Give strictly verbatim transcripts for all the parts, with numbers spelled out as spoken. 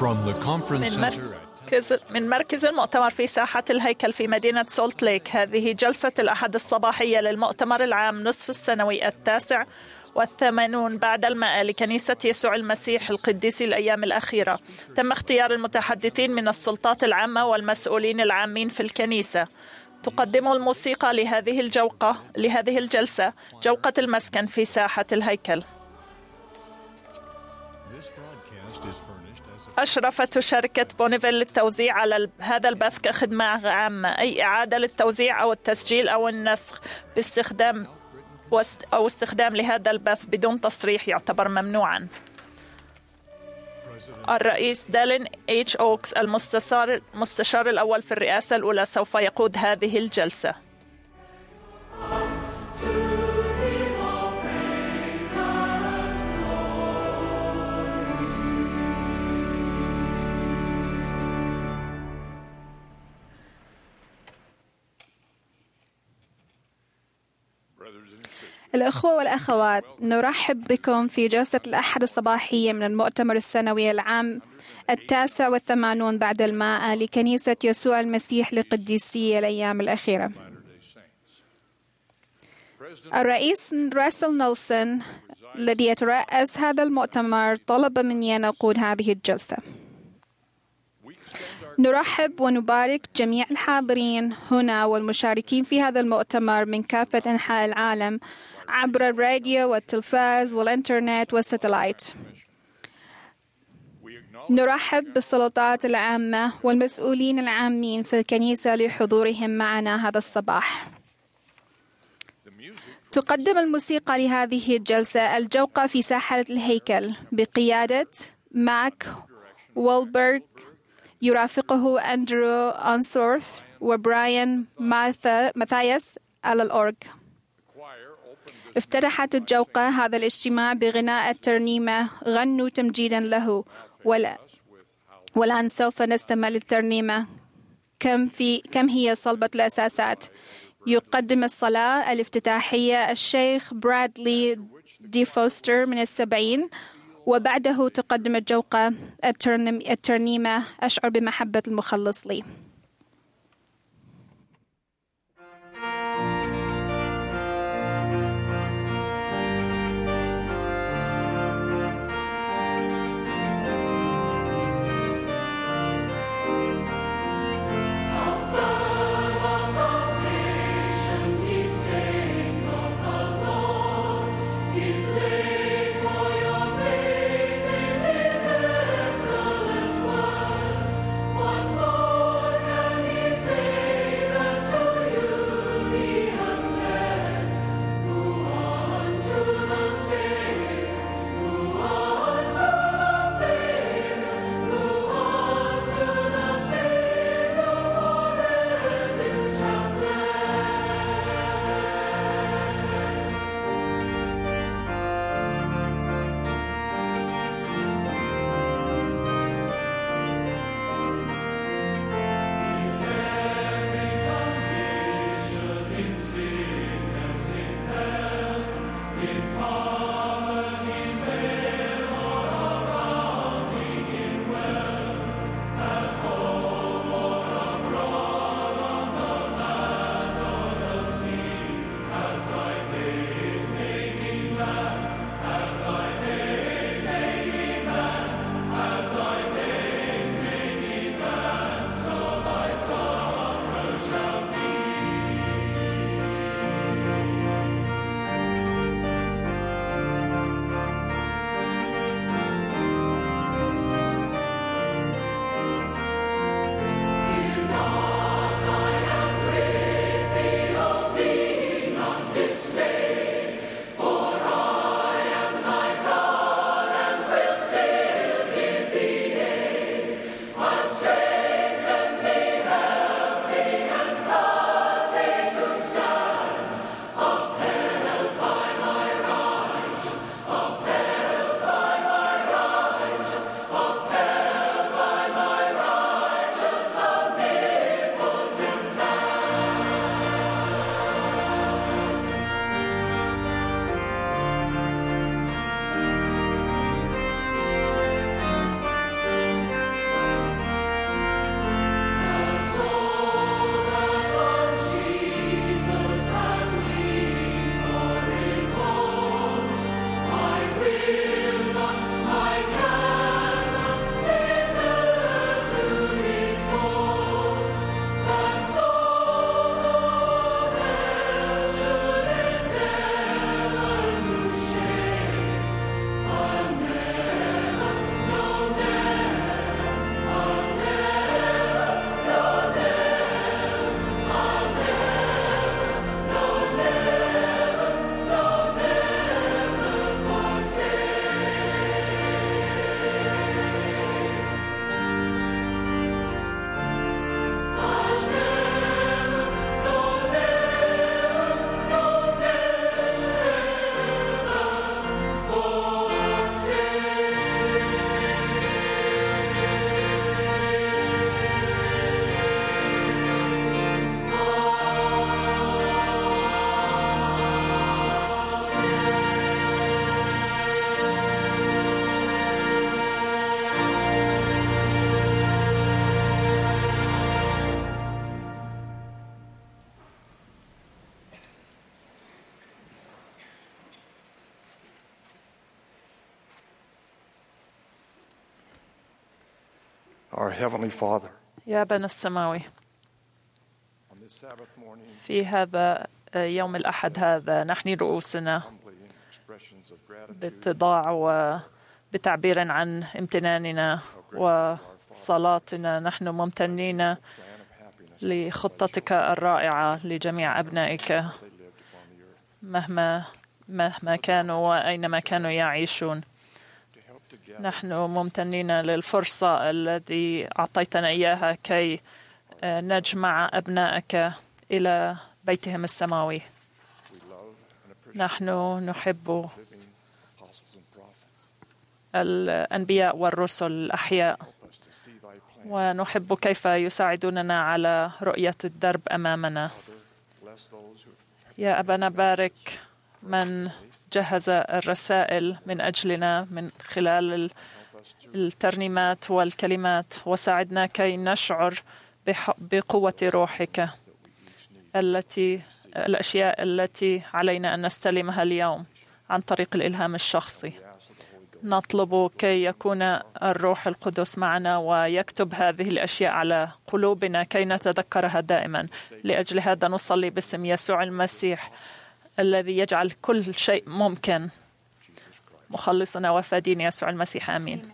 From the conference من center مركز من مركز المؤتمر في ساحة الهيكل في مدينة سولت ليك، هذه جلسة الأحد الصباحية للمؤتمر العام نصف السنوي التاسع والثمانون بعد المائة لكنيسة يسوع المسيح القديس الأيام الأخيرة. تم اختيار المتحدثين من السلطات العامة والمسؤولين العامين في الكنيسة. تقدم الموسيقى لهذه الجوقة لهذه الجلسة جوقة المسكن في ساحة الهيكل. أشرفت شركة بونيفيل للتوزيع على هذا البث كخدمة عامة. أي إعادة للتوزيع أو التسجيل أو النسخ باستخدام أو استخدام لهذا البث بدون تصريح يعتبر ممنوعا. الرئيس دالين إتش أوكس المستشار المستشار الأول في الرئاسة الأولى سوف يقود هذه الجلسة. الأخوة والأخوات، نرحب بكم في جلسة الأحد الصباحية من المؤتمر السنوي العام التاسع والثمانون بعد المائة لكنيسة يسوع المسيح لقديسي الأيام الأخيرة. الرئيس راسل نيلسون الذي يترأس هذا المؤتمر طلب مني أن أقود هذه الجلسة. نرحب ونبارك جميع الحاضرين هنا والمشاركين في هذا المؤتمر من كافة أنحاء العالم عبر الراديو والتلفاز والإنترنت والساتلايت. نرحب بالسلطات العامة والمسؤولين العامين في الكنيسة لحضورهم معنا هذا الصباح. تقدم الموسيقى لهذه الجلسة الجوقة في ساحة الهيكل بقيادة ماك وولبرغ، يرافقه أندرو أنسورث وبراين ماثايس على الأورج. افتتحت الجوقة هذا الاجتماع بغناء الترنيمة غنوا تمجيدا له، والآن سوف نستمع للترنيمة كم, في كم هي صلبة الأساسات. يقدم الصلاة الافتتاحية الشيخ برادلي دي فوستر من السبعين، وبعده تقدم الجوقة الترنيمة أشعر بمحبة المخلص لي. What more Our Heavenly Father, يا أبانا السماوي، on this Sabbath morning, في هذا يوم الأحد هذا نحني رؤوسنا humbly in expressions of gratitude باتضاع وبتعبير عن امتناننا وصلاتنا. نحن ممتنين plan of happiness لخطتك الرائعة لجميع أبنائك they lived upon the earth مهما مهما كانوا وأينما كانوا يعيشون. to help together نحن ممتنين للفرصة التي أعطيتنا إياها كي نجمع أبنائك إلى بيتهم السماوي. we love and appreciate نحن نحب living apostles and prophets. الأنبياء والرسل الأحياء، Help us to see thy plan. ونحب كيف يساعدوننا على رؤية الدرب أمامنا. Father, bless those who يا أبانا بارك من جهز الرسائل من أجلنا من خلال help us to الترنيمات والكلمات، وساعدنا كي نشعر بح- بقوة روحك التي الأشياء التي علينا أن نستلمها اليوم عن طريق الإلهام الشخصي. ask of the Holy Ghost. نطلب كي يكون الروح القدس معنا ويكتب هذه الأشياء على قلوبنا كي نتذكرها دائما. لأجل هذا نصلي باسم يسوع المسيح الذي يجعل كل شيء ممكن، مخلصنا وفادينا يسوع المسيح. آمين.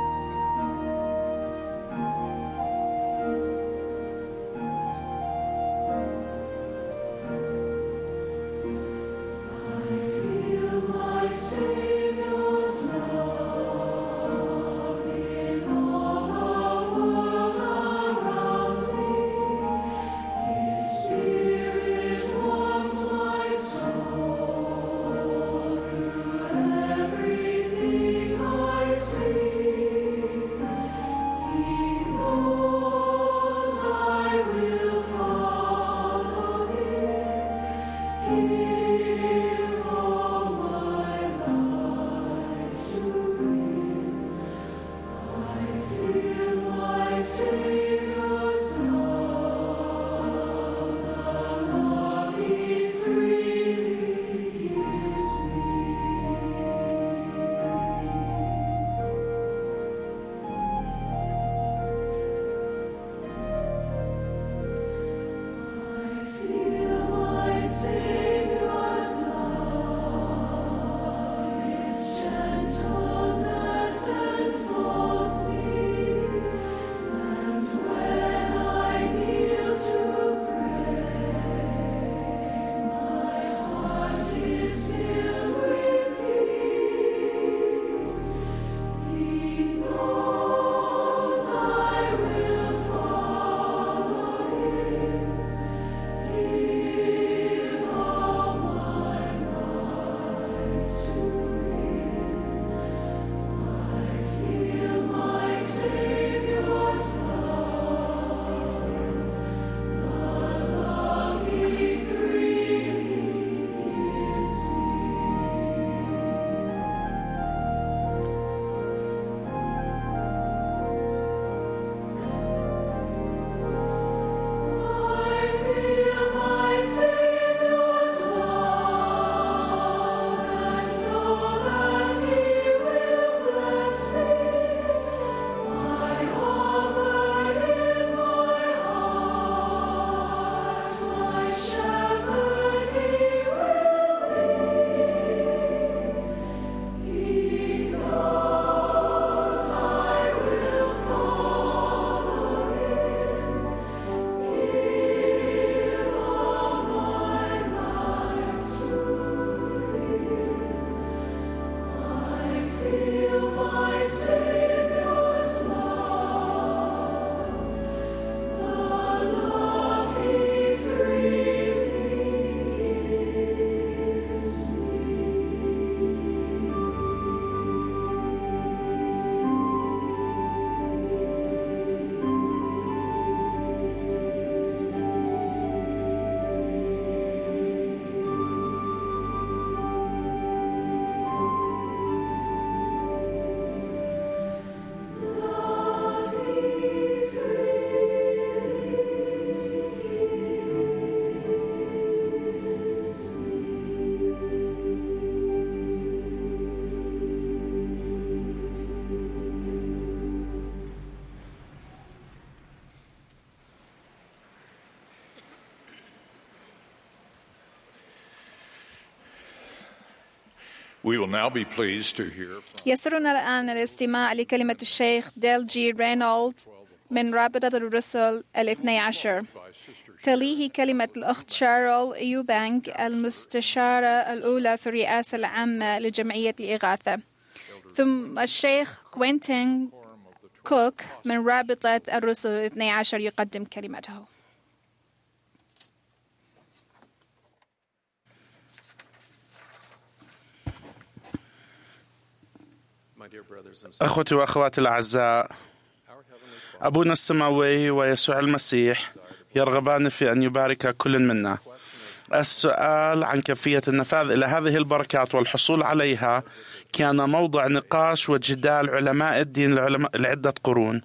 Thank We will now be pleased to hear from يسرنا الآن الاستماع لكلمة الشيخ ديل جي رينولد من رابطة الرسل الاثني عشر. تليه كلمة الأخت شارل يوبانك المستشارة الأولى في الرئاسة العامة لجمعية الإغاثة. ثم الشيخ كوينتين كوك من رابطة الرسل الاثني عشر يقدم كلمته. أخوتي وأخواتي الأعزاء، أبونا السماوي ويسوع المسيح يرغبان في أن يبارك كل منا. السؤال عن كيفية النفاذ إلى هذه البركات والحصول عليها كان موضع نقاش وجدال علماء الدين لعدة قرون.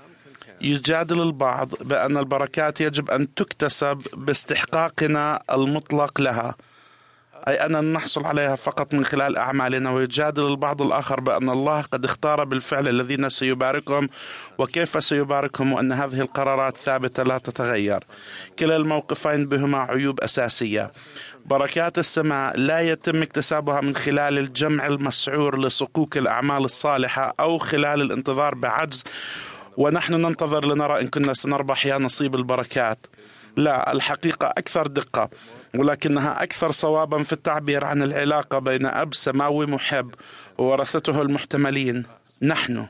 يجادل البعض بأن البركات يجب أن تكتسب باستحقاقنا المطلق لها، أي أننا نحصل عليها فقط من خلال أعمالنا. ويجادل البعض الآخر بأن الله قد اختار بالفعل الذين سيباركهم وكيف سيباركهم، وأن هذه القرارات ثابتة لا تتغير. كلا الموقفين بهما عيوب أساسية. بركات السماء لا يتم اكتسابها من خلال الجمع المسعور لصكوك الأعمال الصالحة أو خلال الانتظار بعجز ونحن ننتظر لنرى إن كنا سنربح يا نصيب البركات. لا، الحقيقة أكثر دقة، ولكنها أكثر صوابا في التعبير عن العلاقة بين أب سماوي محب وورثته المحتملين نحن.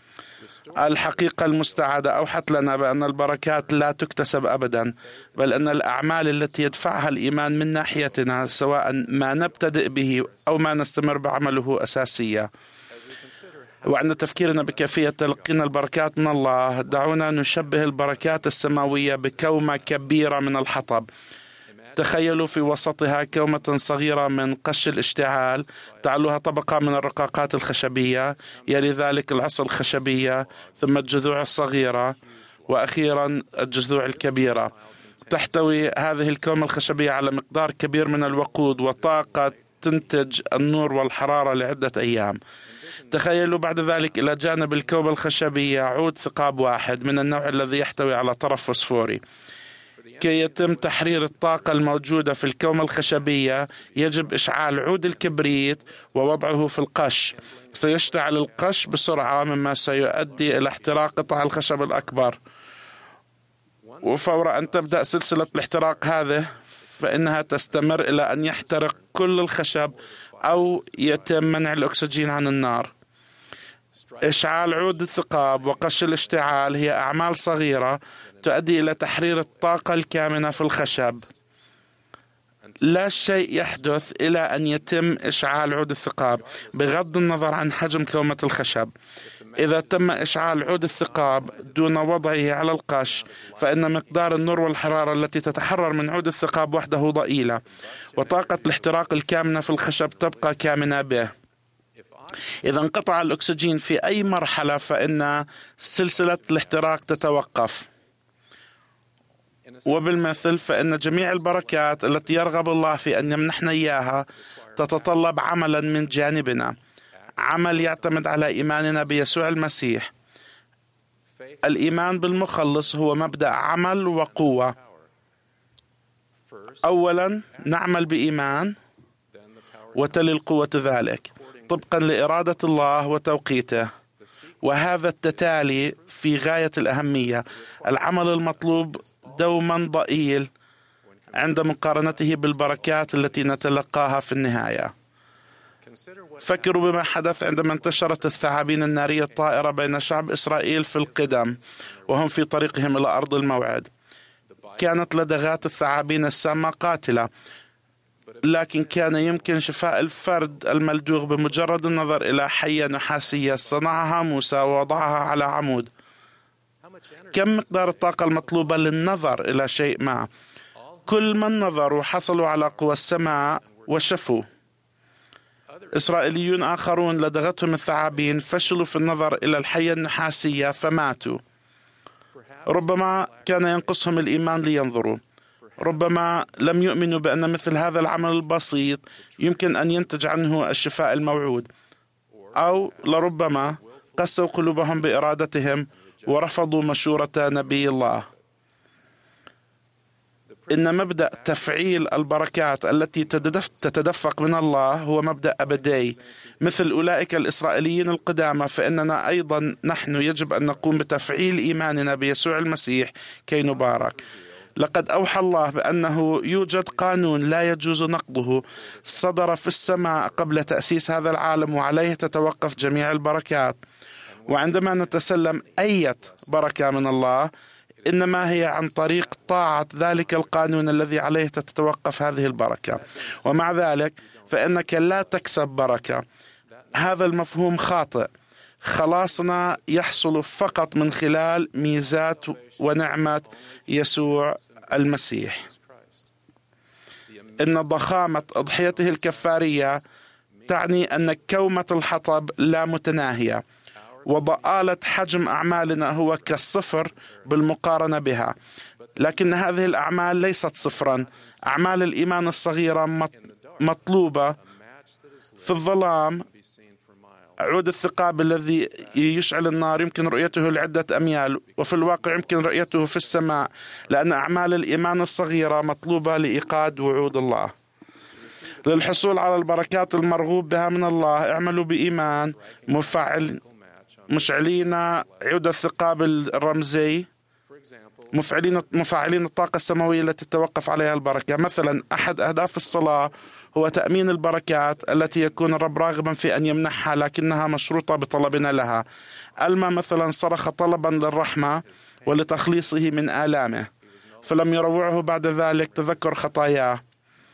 الحقيقة المستعادة أوحت لنا بأن البركات لا تكتسب أبدا، بل أن الأعمال التي يدفعها الإيمان من ناحيتنا سواء ما نبتدئ به أو ما نستمر بعمله أساسية. وعند تفكيرنا بكيفية تلقينا البركات من الله، دعونا نشبه البركات السماوية بكومة كبيرة من الحطب. تخيلوا في وسطها كومة صغيرة من قش الاشتعال، تعلوها طبقة من الرقاقات الخشبية، يلي ذلك العصا الخشبية، ثم الجذوع الصغيرة، وأخيرا الجذوع الكبيرة. تحتوي هذه الكومة الخشبية على مقدار كبير من الوقود وطاقة تنتج النور والحرارة لعدة أيام. تخيلوا بعد ذلك إلى جانب الكومة الخشبية عود ثقاب واحد من النوع الذي يحتوي على طرف فوسفوري. كي يتم تحرير الطاقة الموجودة في الكومة الخشبية يجب إشعال عود الكبريت ووضعه في القش. سيشتعل القش بسرعة مما سيؤدي إلى احتراق قطع الخشب الأكبر، وفور أن تبدأ سلسلة الاحتراق هذه فإنها تستمر إلى أن يحترق كل الخشب أو يتم منع الأكسجين عن النار. إشعال عود الثقاب وقش الاشتعال هي أعمال صغيرة تؤدي إلى تحرير الطاقة الكامنة في الخشب. لا شيء يحدث إلى أن يتم إشعال عود الثقاب بغض النظر عن حجم كومة الخشب. إذا تم إشعال عود الثقاب دون وضعه على القش فإن مقدار النور والحرارة التي تتحرر من عود الثقاب وحده ضئيلة، وطاقة الاحتراق الكامنة في الخشب تبقى كامنة به. إذا انقطع الأكسجين في أي مرحلة فإن سلسلة الاحتراق تتوقف. وبالمثل فإن جميع البركات التي يرغب الله في أن يمنحنا إياها تتطلب عملا من جانبنا، عمل يعتمد على إيماننا بيسوع المسيح. الإيمان بالمخلص هو مبدأ عمل وقوة. أولا نعمل بإيمان وتلي القوة ذلك طبقا لإرادة الله وتوقيته، وهذا التتالي في غاية الأهمية. العمل المطلوب دوما ضئيل عند مقارنته بالبركات التي نتلقاها في النهاية. فكروا بما حدث عندما انتشرت الثعابين النارية الطائرة بين شعب إسرائيل في القدم وهم في طريقهم إلى أرض الموعد. كانت لدغات الثعابين السامة قاتلة، لكن كان يمكن شفاء الفرد الملدوغ بمجرد النظر إلى حية نحاسية صنعها موسى ووضعها على عمود. كم مقدار الطاقة المطلوبة للنظر إلى شيء ما؟ كل من نظروا حصلوا على قوى السماء وشفوا. إسرائيليون آخرون لدغتهم الثعابين فشلوا في النظر إلى الحية النحاسية فماتوا. ربما كان ينقصهم الإيمان لينظروا، ربما لم يؤمنوا بأن مثل هذا العمل البسيط يمكن أن ينتج عنه الشفاء الموعود، أو لربما قسوا قلوبهم بإرادتهم ورفضوا مشورة نبي الله. إن مبدأ تفعيل البركات التي تتدفق من الله هو مبدأ أبدي مثل أولئك الإسرائيليين القدامى، فإننا أيضا نحن يجب أن نقوم بتفعيل إيماننا بيسوع المسيح كي نبارك. لقد أوحى الله بأنه يوجد قانون لا يجوز نقضه صدر في السماء قبل تأسيس هذا العالم، وعليه تتوقف جميع البركات. وعندما نتسلم أي بركة من الله إنما هي عن طريق طاعة ذلك القانون الذي عليه تتوقف هذه البركة. ومع ذلك فإنك لا تكسب بركة. هذا المفهوم خاطئ. خلاصنا يحصل فقط من خلال ميزات ونعمة يسوع المسيح. إن ضخامة أضحيته الكفارية تعني أن كومة الحطب لا متناهية، وضآلة حجم أعمالنا هو كالصفر بالمقارنة بها. لكن هذه الأعمال ليست صفرا. أعمال الإيمان الصغيرة مطلوبة في الظلام. عود الثقاب الذي يشعل النار يمكن رؤيته لعدة أميال، وفي الواقع يمكن رؤيته في السماء، لأن أعمال الإيمان الصغيرة مطلوبة لإيقاد وعود الله. للحصول على البركات المرغوب بها من الله اعملوا بإيمان مفعل مشعلين عود الثقاب الرمزي، مفعلين مفعلين الطاقة السماوية التي تتوقف عليها البركة. مثلا أحد أهداف الصلاة هو تأمين البركات التي يكون الرب راغبا في أن يمنحها، لكنها مشروطة بطلبنا لها. ألما مثلا صرخ طلبا للرحمة ولتخليصه من آلامه، فلم يروعه بعد ذلك تذكر خطاياه.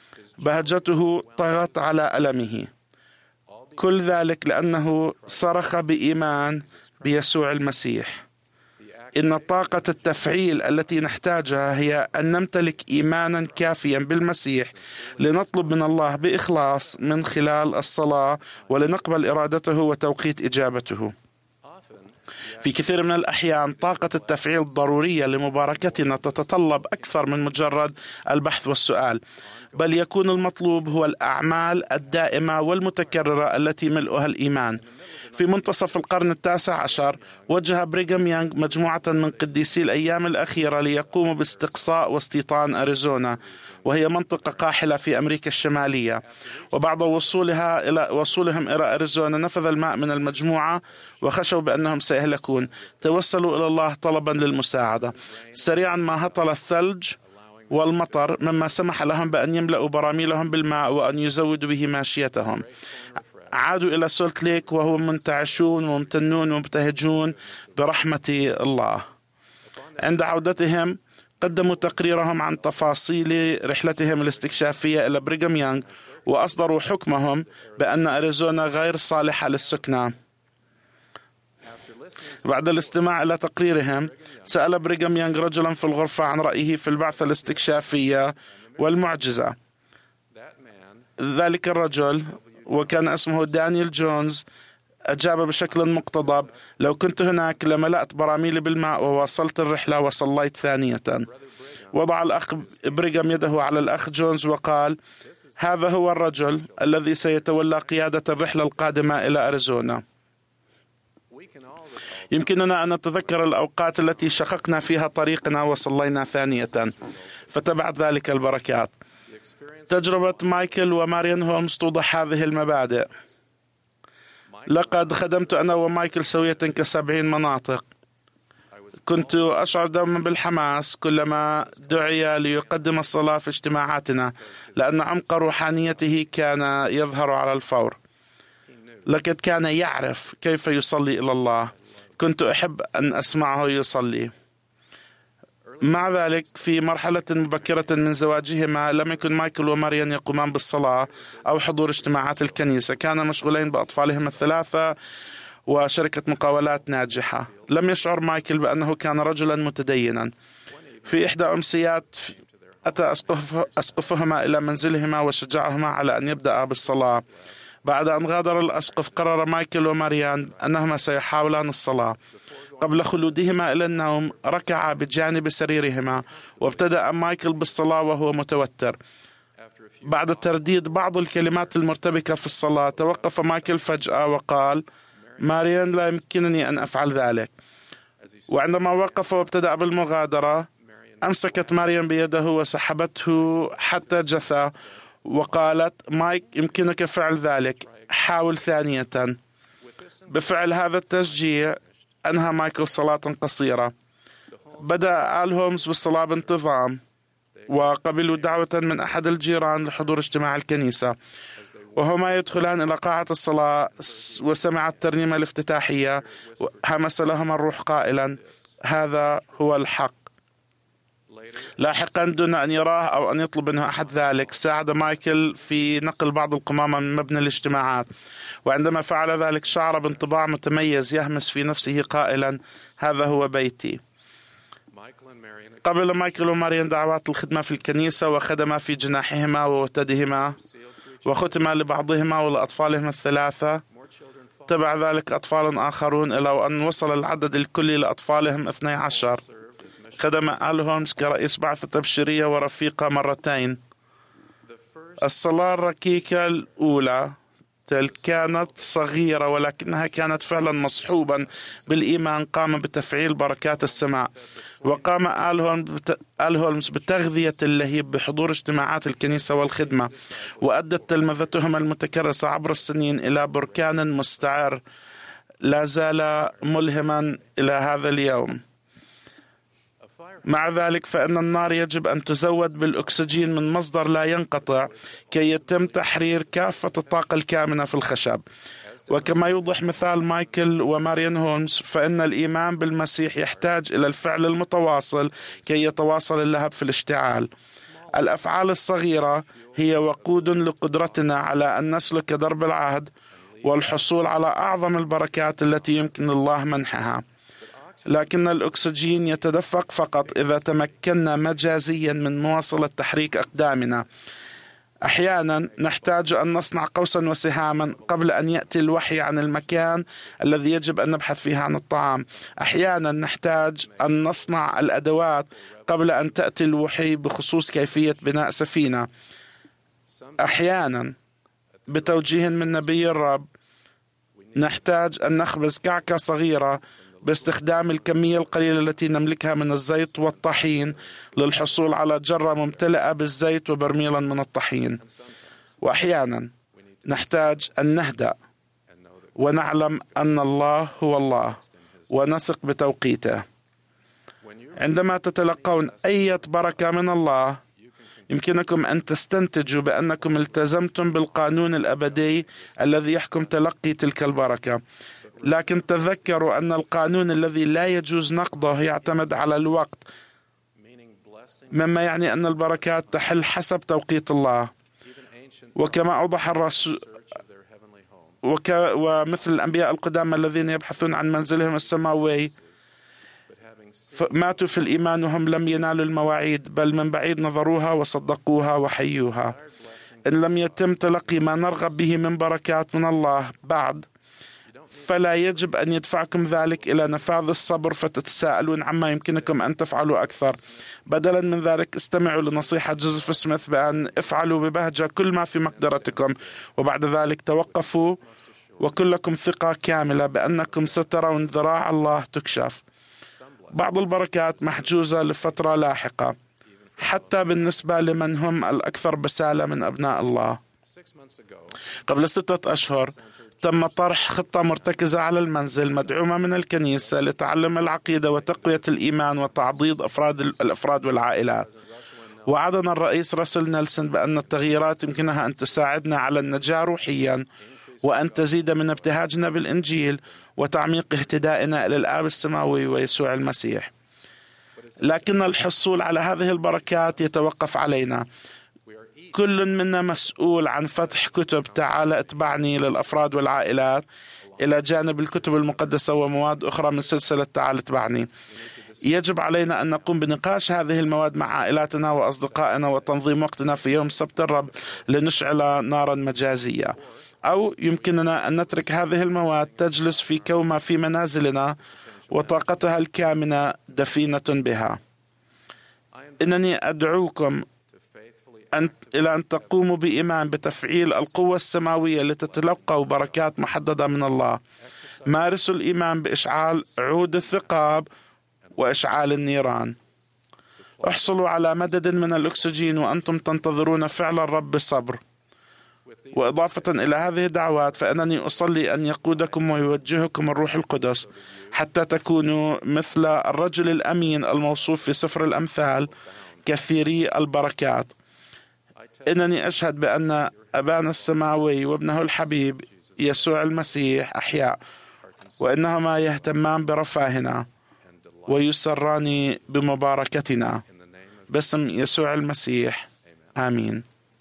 بهجته طغت على ألمه. كل ذلك لأنه صرخ بإيمان بيسوع المسيح. إن طاقة التفعيل التي نحتاجها هي أن نمتلك إيمانا كافيا بالمسيح لنطلب من الله بإخلاص من خلال الصلاة، ولنقبل إرادته وتوقيت إجابته. في كثير من الأحيان طاقة التفعيل الضرورية لمباركتنا تتطلب أكثر من مجرد البحث والسؤال، بل يكون المطلوب هو الأعمال الدائمة والمتكررة التي ملؤها الإيمان. في منتصف القرن التاسع عشر وجه بريغام يانغ مجموعة من قديسي الأيام الأخيرة ليقوموا باستقصاء واستيطان أريزونا، وهي منطقة قاحلة في أمريكا الشمالية. وبعد وصولها إلى وصولهم إلى أريزونا نفذ الماء من المجموعة وخشوا بأنهم سيهلكون. توسلوا إلى الله طلبا للمساعدة. سريعا ما هطل الثلج والمطر، مما سمح لهم بأن يملأوا براميلهم بالماء وأن يزودوا به ماشيتهم. عادوا إلى سولت ليك وهو منتعشون وممتنون ومبتهجون برحمة الله. عند عودتهم قدموا تقريرهم عن تفاصيل رحلتهم الاستكشافية إلى بريغام يانغ، وأصدروا حكمهم بأن أريزونا غير صالحة للسكنة. بعد الاستماع إلى تقريرهم سأل بريغام يانغ رجلا في الغرفة عن رأيه في البعثة الاستكشافية والمعجزة. ذلك الرجل وكان اسمه دانيال جونز أجاب بشكل مقتضب: لو كنت هناك لملأت براميلي بالماء وواصلت الرحلة وصليت ثانية. وضع الأخ بريغام يده على الأخ جونز وقال: هذا هو الرجل الذي سيتولى قيادة الرحلة القادمة إلى أريزونا. يمكننا أن نتذكر الأوقات التي شققنا فيها طريقنا وصلينا ثانية، فتبعت ذلك البركات. تجربة مايكل وماريان هولمز توضح هذه المبادئ. لقد خدمت أنا ومايكل سوية كسبعين مناطق. كنت أشعر دوما بالحماس كلما دعي ليقدم الصلاة في اجتماعاتنا، لأن عمق روحانيته كان يظهر على الفور. لقد كان يعرف كيف يصلي إلى الله. كنت أحب أن أسمعه يصلي. مع ذلك في مرحلة مبكرة من زواجهما لم يكن مايكل وماريان يقومان بالصلاة أو حضور اجتماعات الكنيسة. كانا مشغولين بأطفالهم الثلاثة وشركة مقاولات ناجحة. لم يشعر مايكل بأنه كان رجلا متدينا. في إحدى أمسيات أتى أسقفهما إلى منزلهما وشجعهما على أن يبدأ بالصلاة. بعد أن غادر الأسقف قرر مايكل وماريان أنهما سيحاولان الصلاة. قبل خلودهما إلى النوم ركعا بجانب سريرهما، وابتدأ مايكل بالصلاة وهو متوتر. بعد ترديد بعض الكلمات المرتبكة في الصلاة توقف مايكل فجأة وقال: ماريان لا يمكنني أن أفعل ذلك. وعندما وقف وابتدأ بالمغادرة أمسكت مريم بيده وسحبته حتى جثى وقالت: مايك، يمكنك فعل ذلك، حاول ثانية. بفعل هذا التشجيع أنهى مايكل صلاة قصيرة. بدأ آل هولمز بالصلاة بانتظام، وقبلوا دعوة من أحد الجيران لحضور اجتماع الكنيسة. وهما يدخلان إلى قاعة الصلاة وسمع الترنيمة الافتتاحية، همس لهما الروح قائلا: هذا هو الحق. لاحقا دون أن يراه أو أن يطلب منه أحد ذلك، ساعد مايكل في نقل بعض القمامة من مبنى الاجتماعات، وعندما فعل ذلك شعر بانطباع متميز، يهمس في نفسه قائلا: هذا هو بيتي. قبل مايكل وماريان دعوات الخدمة في الكنيسة، وخدما في جناحهما ووتدهما، وختما لبعضهما ولأطفالهم الثلاثة. تبع ذلك أطفال آخرون إلى أن وصل العدد الكلي لأطفالهم اثني عشر. خدم آل هولمز كرئيس بعثة تبشيرية ورفيقة مرتين. الصلاة الركيكة الأولى كانت صغيرة، ولكنها كانت فعلا مصحوبا بالإيمان. قام بتفعيل بركات السماء، وقام آل هولمز بتغذية اللهيب بحضور اجتماعات الكنيسة والخدمة، وأدت تلمذتهم المتكرسة عبر السنين إلى بركان مستعر لا زال ملهما إلى هذا اليوم. مع ذلك فإن النار يجب أن تزود بالأكسجين من مصدر لا ينقطع كي يتم تحرير كافة الطاقة الكامنة في الخشب. وكما يوضح مثال مايكل وماريان هولمز، فإن الإيمان بالمسيح يحتاج إلى الفعل المتواصل كي يتواصل اللهب في الاشتعال. الأفعال الصغيرة هي وقود لقدرتنا على أن نسلك درب العهد والحصول على أعظم البركات التي يمكن الله منحها. لكن الأكسجين يتدفق فقط إذا تمكنا مجازيا من مواصلة تحريك أقدامنا. أحيانا نحتاج أن نصنع قوسا وسهاما قبل أن يأتي الوحي عن المكان الذي يجب أن نبحث فيه عن الطعام. أحيانا نحتاج أن نصنع الأدوات قبل أن تأتي الوحي بخصوص كيفية بناء سفينة. أحيانا بتوجيه من نبي الرب نحتاج أن نخبز كعكة صغيرة باستخدام الكمية القليلة التي نملكها من الزيت والطحين للحصول على جرة ممتلئة بالزيت وبرميلا من الطحين. وأحيانا نحتاج أن نهدأ ونعلم أن الله هو الله ونثق بتوقيته. عندما تتلقون أي بركة من الله، يمكنكم أن تستنتجوا بأنكم التزمتم بالقانون الأبدي الذي يحكم تلقي تلك البركة. لكن تذكروا أن القانون الذي لا يجوز نقضه يعتمد على الوقت، مما يعني أن البركات تحل حسب توقيت الله. وكما أوضح الرسول وك... ومثل الأنبياء القدامى الذين يبحثون عن منزلهم السماوي ماتوا في الإيمان وهم لم ينالوا المواعيد، بل من بعيد نظروها وصدقوها وحيوها. إن لم يتم تلقي ما نرغب به من بركات من الله بعد، فلا يجب أن يدفعكم ذلك إلى نفاذ الصبر فتتساءلون عما يمكنكم أن تفعلوا أكثر. بدلا من ذلك استمعوا لنصيحة جوزيف سميث بأن افعلوا ببهجة كل ما في مقدرتكم، وبعد ذلك توقفوا وكلكم ثقة كاملة بأنكم سترون ذراع الله تكشف. بعض البركات محجوزة لفترة لاحقة، حتى بالنسبة لمن هم الأكثر بسالة من أبناء الله. قبل ستة أشهر تم طرح خطة مرتكزة على المنزل مدعومة من الكنيسة لتعلم العقيدة وتقوية الإيمان وتعضيد أفراد الأفراد والعائلات. وعدنا الرئيس راسل نيلسون بأن التغييرات يمكنها أن تساعدنا على النجاة روحيا، وأن تزيد من ابتهاجنا بالإنجيل وتعميق اهتدائنا إلى الآب السماوي ويسوع المسيح. لكن الحصول على هذه البركات يتوقف علينا. كل منا مسؤول عن فتح كتب تعال اتبعني للأفراد والعائلات إلى جانب الكتب المقدسة ومواد أخرى من سلسلة تعال اتبعني. يجب علينا أن نقوم بنقاش هذه المواد مع عائلاتنا وأصدقائنا وتنظيم وقتنا في يوم سبت الرب لنشعل نارا مجازية. أو يمكننا أن نترك هذه المواد تجلس في كومة في منازلنا وطاقتها الكامنة دفينة بها. إنني أدعوكم أن إلى أن تقوموا بإيمان بتفعيل القوة السماوية لتتلقوا بركات محددة من الله. مارسوا الإيمان بإشعال عود الثقاب وإشعال النيران. احصلوا على مدد من الأكسجين وأنتم تنتظرون فعل الرب بصبر. وإضافة إلى هذه الدعوات فإنني أصلي أن يقودكم ويوجهكم الروح القدس حتى تكونوا مثل الرجل الأمين الموصوف في سفر الأمثال كثيري البركات. إنني أشهد بأن أبانا السماوي وابنه الحبيب يسوع المسيح أحياء، وإنهما يهتمان برفاهنا ويسران بمباركتنا باسم يسوع المسيح، آمين.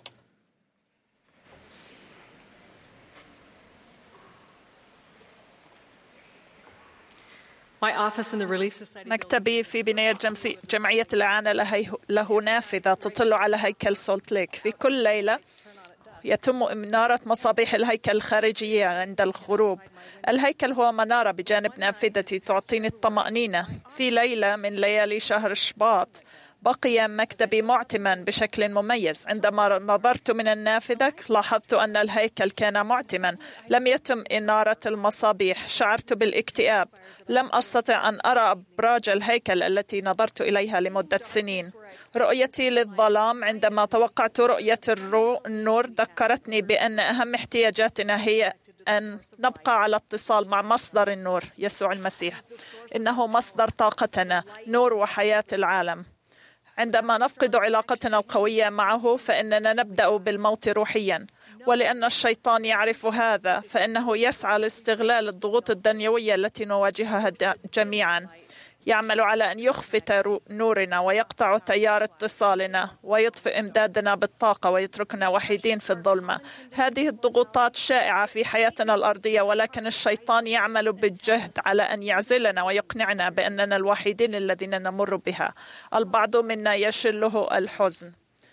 مكتبي في بناية جمعية الإعانة له نافذة تطل على هيكل سولت ليك. في كل ليلة يتم إنارة مصابيح الهيكل الخارجية عند الغروب. الهيكل هو منارة بجانب نافذتي تعطيني الطمأنينة. في ليلة من ليالي شهر شباط بقي مكتبي معتما بشكل مميز. عندما نظرت من النافذة لاحظت أن الهيكل كان معتما، لم يتم إنارة المصابيح. شعرت بالاكتئاب، لم أستطع أن أرى أبراج الهيكل التي نظرت إليها لمدة سنين. رؤيتي للظلام عندما توقعت رؤية النور ذكرتني بأن أهم احتياجاتنا هي أن نبقى على اتصال مع مصدر النور يسوع المسيح. إنه مصدر طاقتنا، نور وحياة العالم. عندما نفقد علاقتنا القوية معه فإننا نبدأ بالموت روحيا، ولأن الشيطان يعرف هذا فإنه يسعى لاستغلال الضغوط الدنيوية التي نواجهها جميعا. يعمل على أن يخفت نورنا ويقطع تيار اتصالنا ويطفئ إمدادنا بالطاقة ويتركنا وحيدين في الظلمة. هذه الضغوطات شائعة في حياتنا الأرضية، ولكن الشيطان يعمل بالجهد على أن يعزلنا ويقنعنا بأننا الوحيدين الذين نمر بها. البعض منا يشله الحزن.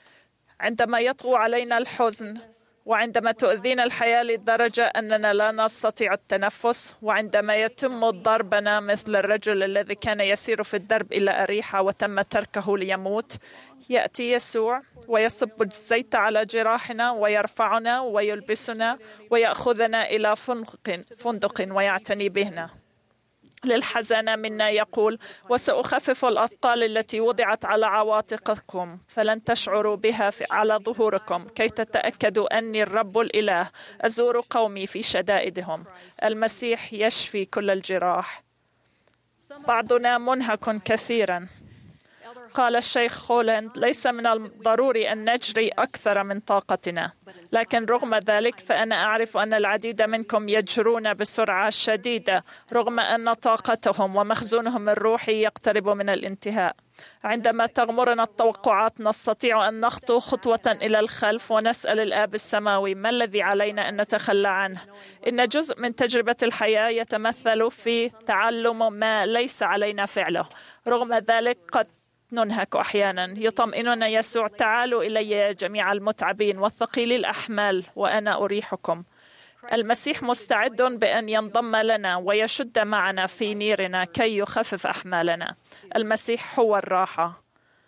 عندما يطغو علينا الحزن، وعندما تؤذينا الحياة لدرجة أننا لا نستطيع التنفس، وعندما يتم ضربنا مثل الرجل الذي كان يسير في الدرب إلى أريحة وتم تركه ليموت، يأتي يسوع ويصب الزيت على جراحنا ويرفعنا ويلبسنا ويأخذنا إلى فندق, فندق ويعتني بنا. للحزانة منا يقول: وسأخفف الأثقال التي وضعت على عواتقكم فلن تشعروا بها على ظهوركم، كي تتأكدوا أني الرب الإله أزور قومي في شدائدهم. المسيح يشفي كل الجراح. بعضنا منهك كثيرا. قال الشيخ هولاند: ليس من الضروري أن نجري أكثر من طاقتنا، لكن رغم ذلك فأنا أعرف أن العديد منكم يجرون بسرعة شديدة رغم أن طاقتهم ومخزونهم الروحي يقترب من الانتهاء. عندما تغمرنا التوقعات نستطيع أن نخطو خطوة إلى الخلف ونسأل الآب السماوي: ما الذي علينا أن نتخلى عنه؟ إن جزء من تجربة الحياة يتمثل في تعلم ما ليس علينا فعله. رغم ذلك قد ننهك أحيانا. يطمئننا يسوع: تعالوا إلي يا جميع المتعبين والثقيلي الأحمال وأنا أريحكم. المسيح مستعد بأن ينضم لنا ويشد معنا في نيرنا كي يخفف أحمالنا. المسيح هو الراحة.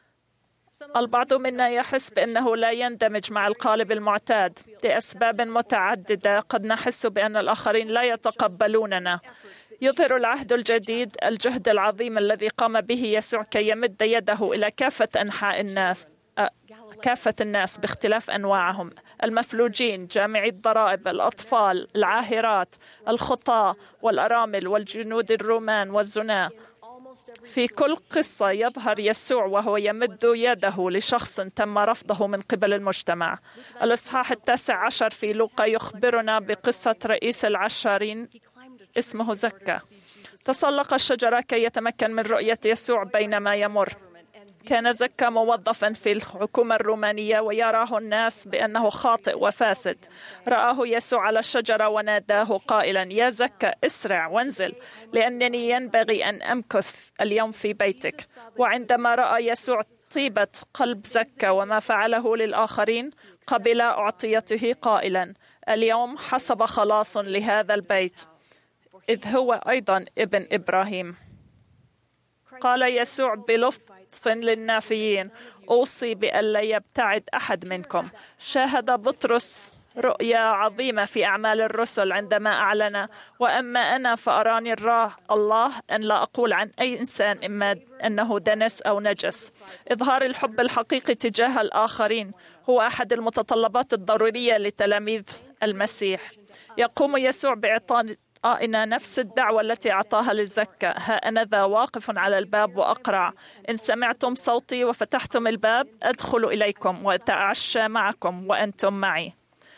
البعض منا يحس بأنه لا يندمج مع القالب المعتاد لأسباب متعددة. قد نحس بأن الآخرين لا يتقبلوننا. يظهر العهد الجديد الجهد العظيم الذي قام به يسوع كي يمد يده إلى كافة أنحاء الناس كافة الناس باختلاف أنواعهم: المفلوجين، جامعي الضرائب، الأطفال، العاهرات، الخطاة والأرامل والجنود الرومان والزنا. في كل قصة يظهر يسوع وهو يمد يده لشخص تم رفضه من قبل المجتمع. الإصحاح التاسع عشر في لوقا يخبرنا بقصة رئيس العشارين اسمه زكا. تسلق الشجرة كي يتمكن من رؤية يسوع بينما يمر. كان زكا موظفا في الحكومة الرومانية ويراه الناس بأنه خاطئ وفاسد. رآه يسوع على الشجرة وناداه قائلا: يا زكا، اسرع وانزل، لأنني ينبغي أن أمكث اليوم في بيتك. وعندما رأى يسوع طيبة قلب زكا وما فعله للآخرين قبل أعطيته قائلا: اليوم حسب خلاص لهذا البيت، إذ هو أيضا ابن إبراهيم. قال يسوع بلطف للنافيين: أوصي بألا يبتعد أحد منكم. شاهد بطرس رؤيا عظيمة في أعمال الرسل عندما أعلن: وأما أنا فأراني الراه الله أن لا أقول عن أي إنسان إما أنه دنس أو نجس. إظهار الحب الحقيقي تجاه الآخرين هو أحد المتطلبات الضرورية لتلاميذ المسيح. يقوم يسوع بإعطائنا نفس الدعوة التي أعطاها لزكا: ها أنا ذا واقف على الباب وأقرع، إن سمعتم صوتي وفتحتم الباب أدخل إليكم وأتعشى معكم وأنتم معي.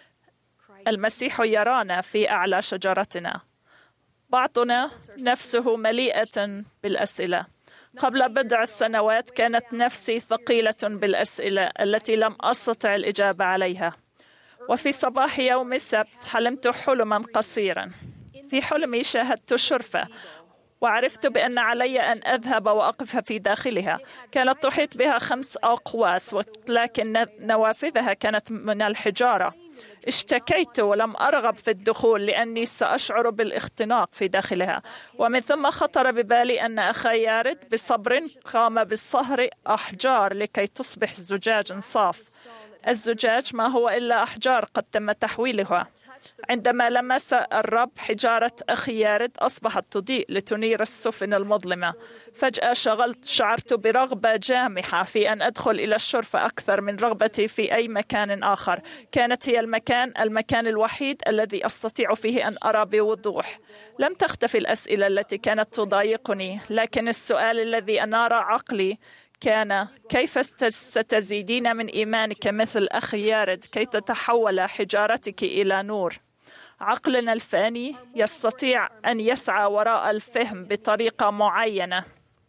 المسيح يرانا في أعلى شجرتنا. بعضنا نفسه مليئة بالأسئلة. قبل بضع سنوات كانت نفسي ثقيلة بالأسئلة التي لم أستطع الإجابة عليها. وفي صباح يوم السبت حلمت حلما قصيرا. في حلمي شاهدت شرفة وعرفت بأن علي أن أذهب وأقف في داخلها. كانت تحيط بها خمس أقواس ولكن نوافذها كانت من الحجارة. اشتكيت ولم أرغب في الدخول لأني سأشعر بالاختناق في داخلها. ومن ثم خطر ببالي أن أخي يارد بصبر قام بالصهر أحجار لكي تصبح زجاج صاف. الزجاج ما هو إلا أحجار قد تم تحويلها. عندما لمس الرب حجارة أخي يارد أصبحت تضيء لتنير السفن المظلمة. فجأة شغلت شعرت برغبة جامحة في أن أدخل إلى الشرفة أكثر من رغبتي في أي مكان آخر. كانت هي المكان المكان الوحيد الذي أستطيع فيه أن أرى بوضوح. لم تختفي الأسئلة التي كانت تضايقني، لكن السؤال الذي أنار عقلي كان: كيف ستزيدين من إيمانك مثل أخي يارد كي تتحول حجارتك إلى نور؟ عقلنا الفاني يستطيع أن يسعى وراء الفهم بطريقة معينة.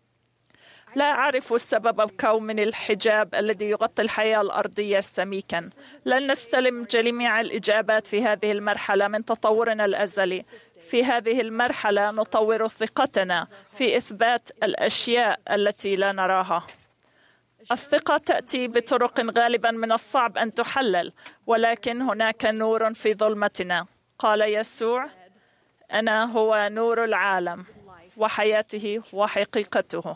لا أعرف السبب بكون من الحجاب الذي يغطي الحياة الأرضية سميكا. لن نستلم جميع الإجابات في هذه المرحلة من تطورنا الأزلي. في هذه المرحلة نطور ثقتنا في إثبات الأشياء التي لا نراها. الثقة تأتي بطرق غالبا من الصعب أن تحلل، ولكن هناك نور في ظلمتنا. قال يسوع: أنا هو نور العالم وحياته وحقيقته.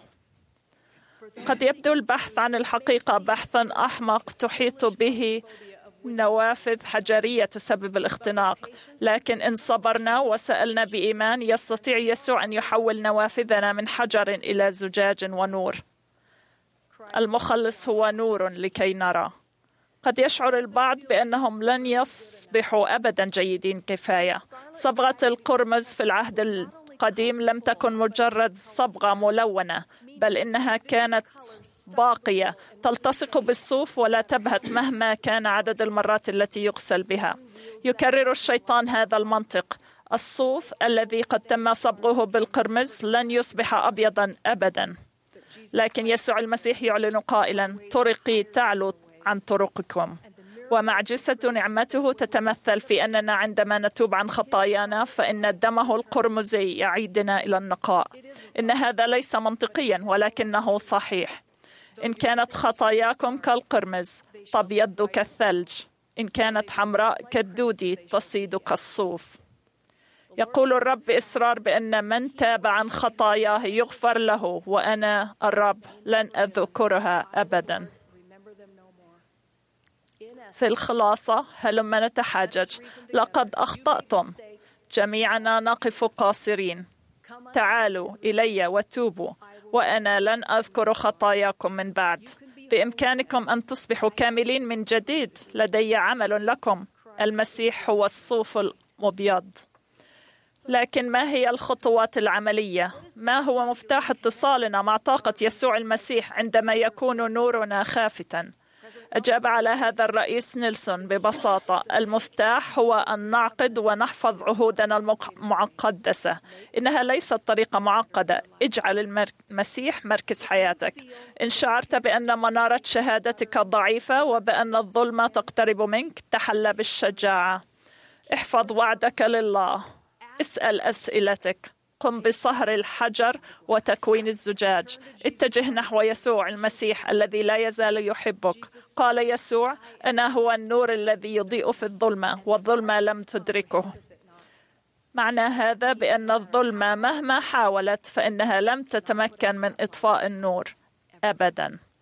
قد يبدو البحث عن الحقيقة بحثا أحمق تحيط به نوافذ حجرية تسبب الاختناق، لكن إن صبرنا وسألنا بإيمان يستطيع يسوع أن يحول نوافذنا من حجر إلى زجاج ونور. المخلص هو نور لكي نرى. قد يشعر البعض بأنهم لن يصبحوا أبدا جيدين كفاية. صبغة القرمز في العهد القديم لم تكن مجرد صبغة ملونة، بل إنها كانت باقية تلتصق بالصوف ولا تبهت مهما كان عدد المرات التي يغسل بها. يكرر الشيطان هذا المنطق: الصوف الذي قد تم صبغه بالقرمز لن يصبح أبيضا أبدا. لكن يسوع المسيح يعلن قائلا: طرقي تعلو عن طرقكم. ومعجزة نعمته تتمثل في أننا عندما نتوب عن خطايانا فإن دمه القرمزي يعيدنا إلى النقاء. إن هذا ليس منطقيا ولكنه صحيح. إن كانت خطاياكم كالقرمز تبيض كالثلج، إن كانت حمراء كالدودي تصيد كالصوف. يقول الرب بإصرار بأن من تاب عن خطاياه يغفر له، وأنا الرب لن أذكرها أبدا. في الخلاصة هلما نتحاجج: لقد أخطأتم، جميعنا نقف قاصرين. تعالوا إلي وتوبوا وأنا لن أذكر خطاياكم من بعد. بإمكانكم أن تصبحوا كاملين من جديد. لدي عمل لكم. المسيح هو الصوف المبيض. لكن ما هي الخطوات العملية؟ ما هو مفتاح اتصالنا مع طاقة يسوع المسيح عندما يكون نورنا خافتاً؟ أجاب على هذا الرئيس نيلسون ببساطة: المفتاح هو أن نعقد ونحفظ عهودنا المقدسة. إنها ليست طريقة معقدة. اجعل المسيح مركز حياتك. إن شعرت بأن منارة شهادتك ضعيفة وبأن الظلمة تقترب منك، تحلى بالشجاعة. احفظ وعدك لله. اسأل أسئلتك. قم بصهر الحجر وتكوين الزجاج. اتجه نحو يسوع المسيح الذي لا يزال يحبك. قال يسوع: أنا هو النور الذي يضيء في الظلمة والظلمة لم تدركه. معنى هذا بأن الظلمة مهما حاولت فإنها لم تتمكن من إطفاء النور أبدا.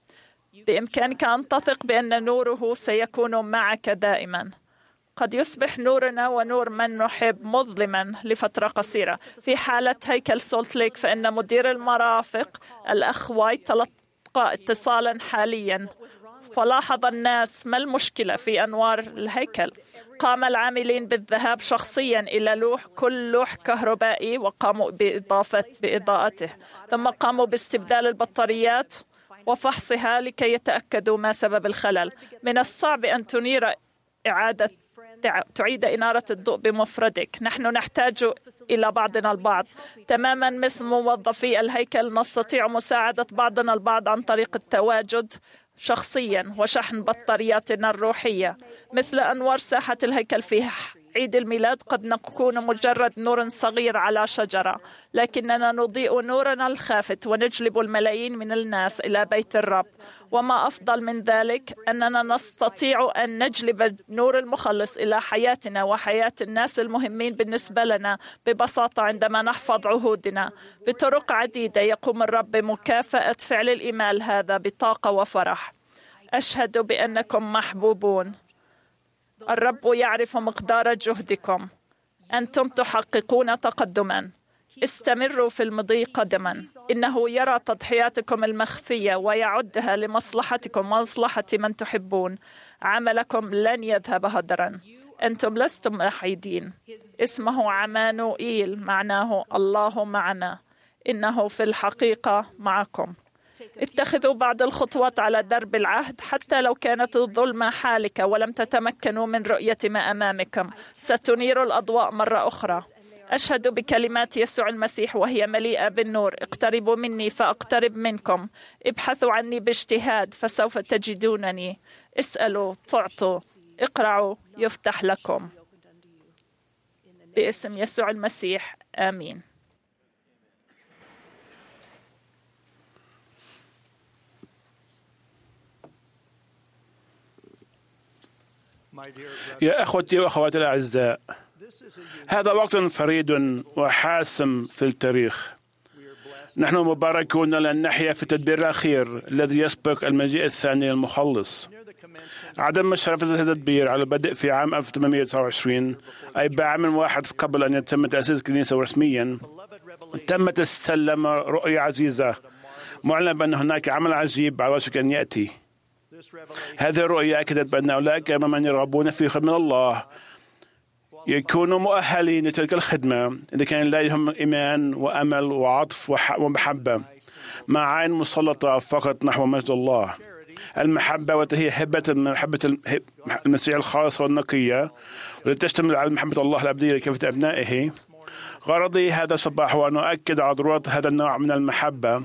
بإمكانك أن تثق بأن نوره سيكون معك دائما. قد يصبح نورنا ونور من نحب مظلما لفترة قصيرة. في حالة هيكل سولت ليك فإن مدير المرافق الأخ وايت تلقى اتصالا حاليا، فلاحظ الناس ما المشكلة في أنوار الهيكل. قام العاملين بالذهاب شخصيا إلى لوح كل لوح كهربائي وقاموا بإضافة بإضاءته، ثم قاموا باستبدال البطاريات وفحصها لكي يتأكدوا ما سبب الخلل. من الصعب أن تنير إعادة تعيد إنارة الضوء بمفردك. نحن نحتاج إلى بعضنا البعض تماما مثل موظفي الهيكل. نستطيع مساعدة بعضنا البعض عن طريق التواجد شخصيا وشحن بطارياتنا الروحية. مثل أنوار ساحة الهيكل في عيد الميلاد، قد نكون مجرد نور صغير على شجرة، لكننا نضيء نورنا الخافت ونجلب الملايين من الناس إلى بيت الرب. وما أفضل من ذلك أننا نستطيع أن نجلب نور المخلص إلى حياتنا وحياة الناس المهمين بالنسبة لنا ببساطة عندما نحفظ عهودنا. بطرق عديدة يقوم الرب بمكافأة فعل الإيمان هذا بطاقة وفرح. أشهد بأنكم محبوبون. الرب يعرف مقدار جهدكم. أنتم تحققون تقدما. استمروا في المضي قدما. إنه يرى تضحياتكم المخفية ويعدها لمصلحتكم ومصلحة من تحبون. عملكم لن يذهب هدرا. أنتم لستم وحيدين. اسمه عمانوئيل، معناه الله معنا. إنه في الحقيقة معكم. اتخذوا بعض الخطوات على درب العهد حتى لو كانت الظلمة حالكة ولم تتمكنوا من رؤية ما أمامكم. ستنير الأضواء مرة أخرى. أشهد بكلمات يسوع المسيح وهي مليئة بالنور. اقتربوا مني فأقترب منكم. ابحثوا عني باجتهاد فسوف تجدونني. اسألوا تعطوا. اقرعوا يفتح لكم. باسم يسوع المسيح، آمين. يا أخوتي وأخواتي الأعزاء، هذا وقت فريد وحاسم في التاريخ. نحن مباركون لأن نحيا في التدبير الأخير الذي يسبق المجيء الثاني للمخلص. عدم مشارفة هذا التدبير على البدء في عام ألف وثمانمائة وتسعة وعشرين، أي بعام واحد قبل أن يتم تأسيس الكنيسة رسميا، تم تسلم رؤية عزيزة معلن بأن هناك عمل عجيب على وشك أن يأتي. هذه الرؤية أكدت بأن أولئك من يرغبون في خدمة الله يكونوا مؤهلين لتلك الخدمة إذا كان لديهم إيمان وأمل وعطف ومحبة، مع عين مسلطة فقط نحو مجد الله. المحبة وهي هبة محبة المسيح الخالصة والنقية، ولتشتمل على محبة الله الأبدية لكافة أبنائه. غرضي هذا الصباح هو أن أؤكد على ضرورة هذا النوع من المحبة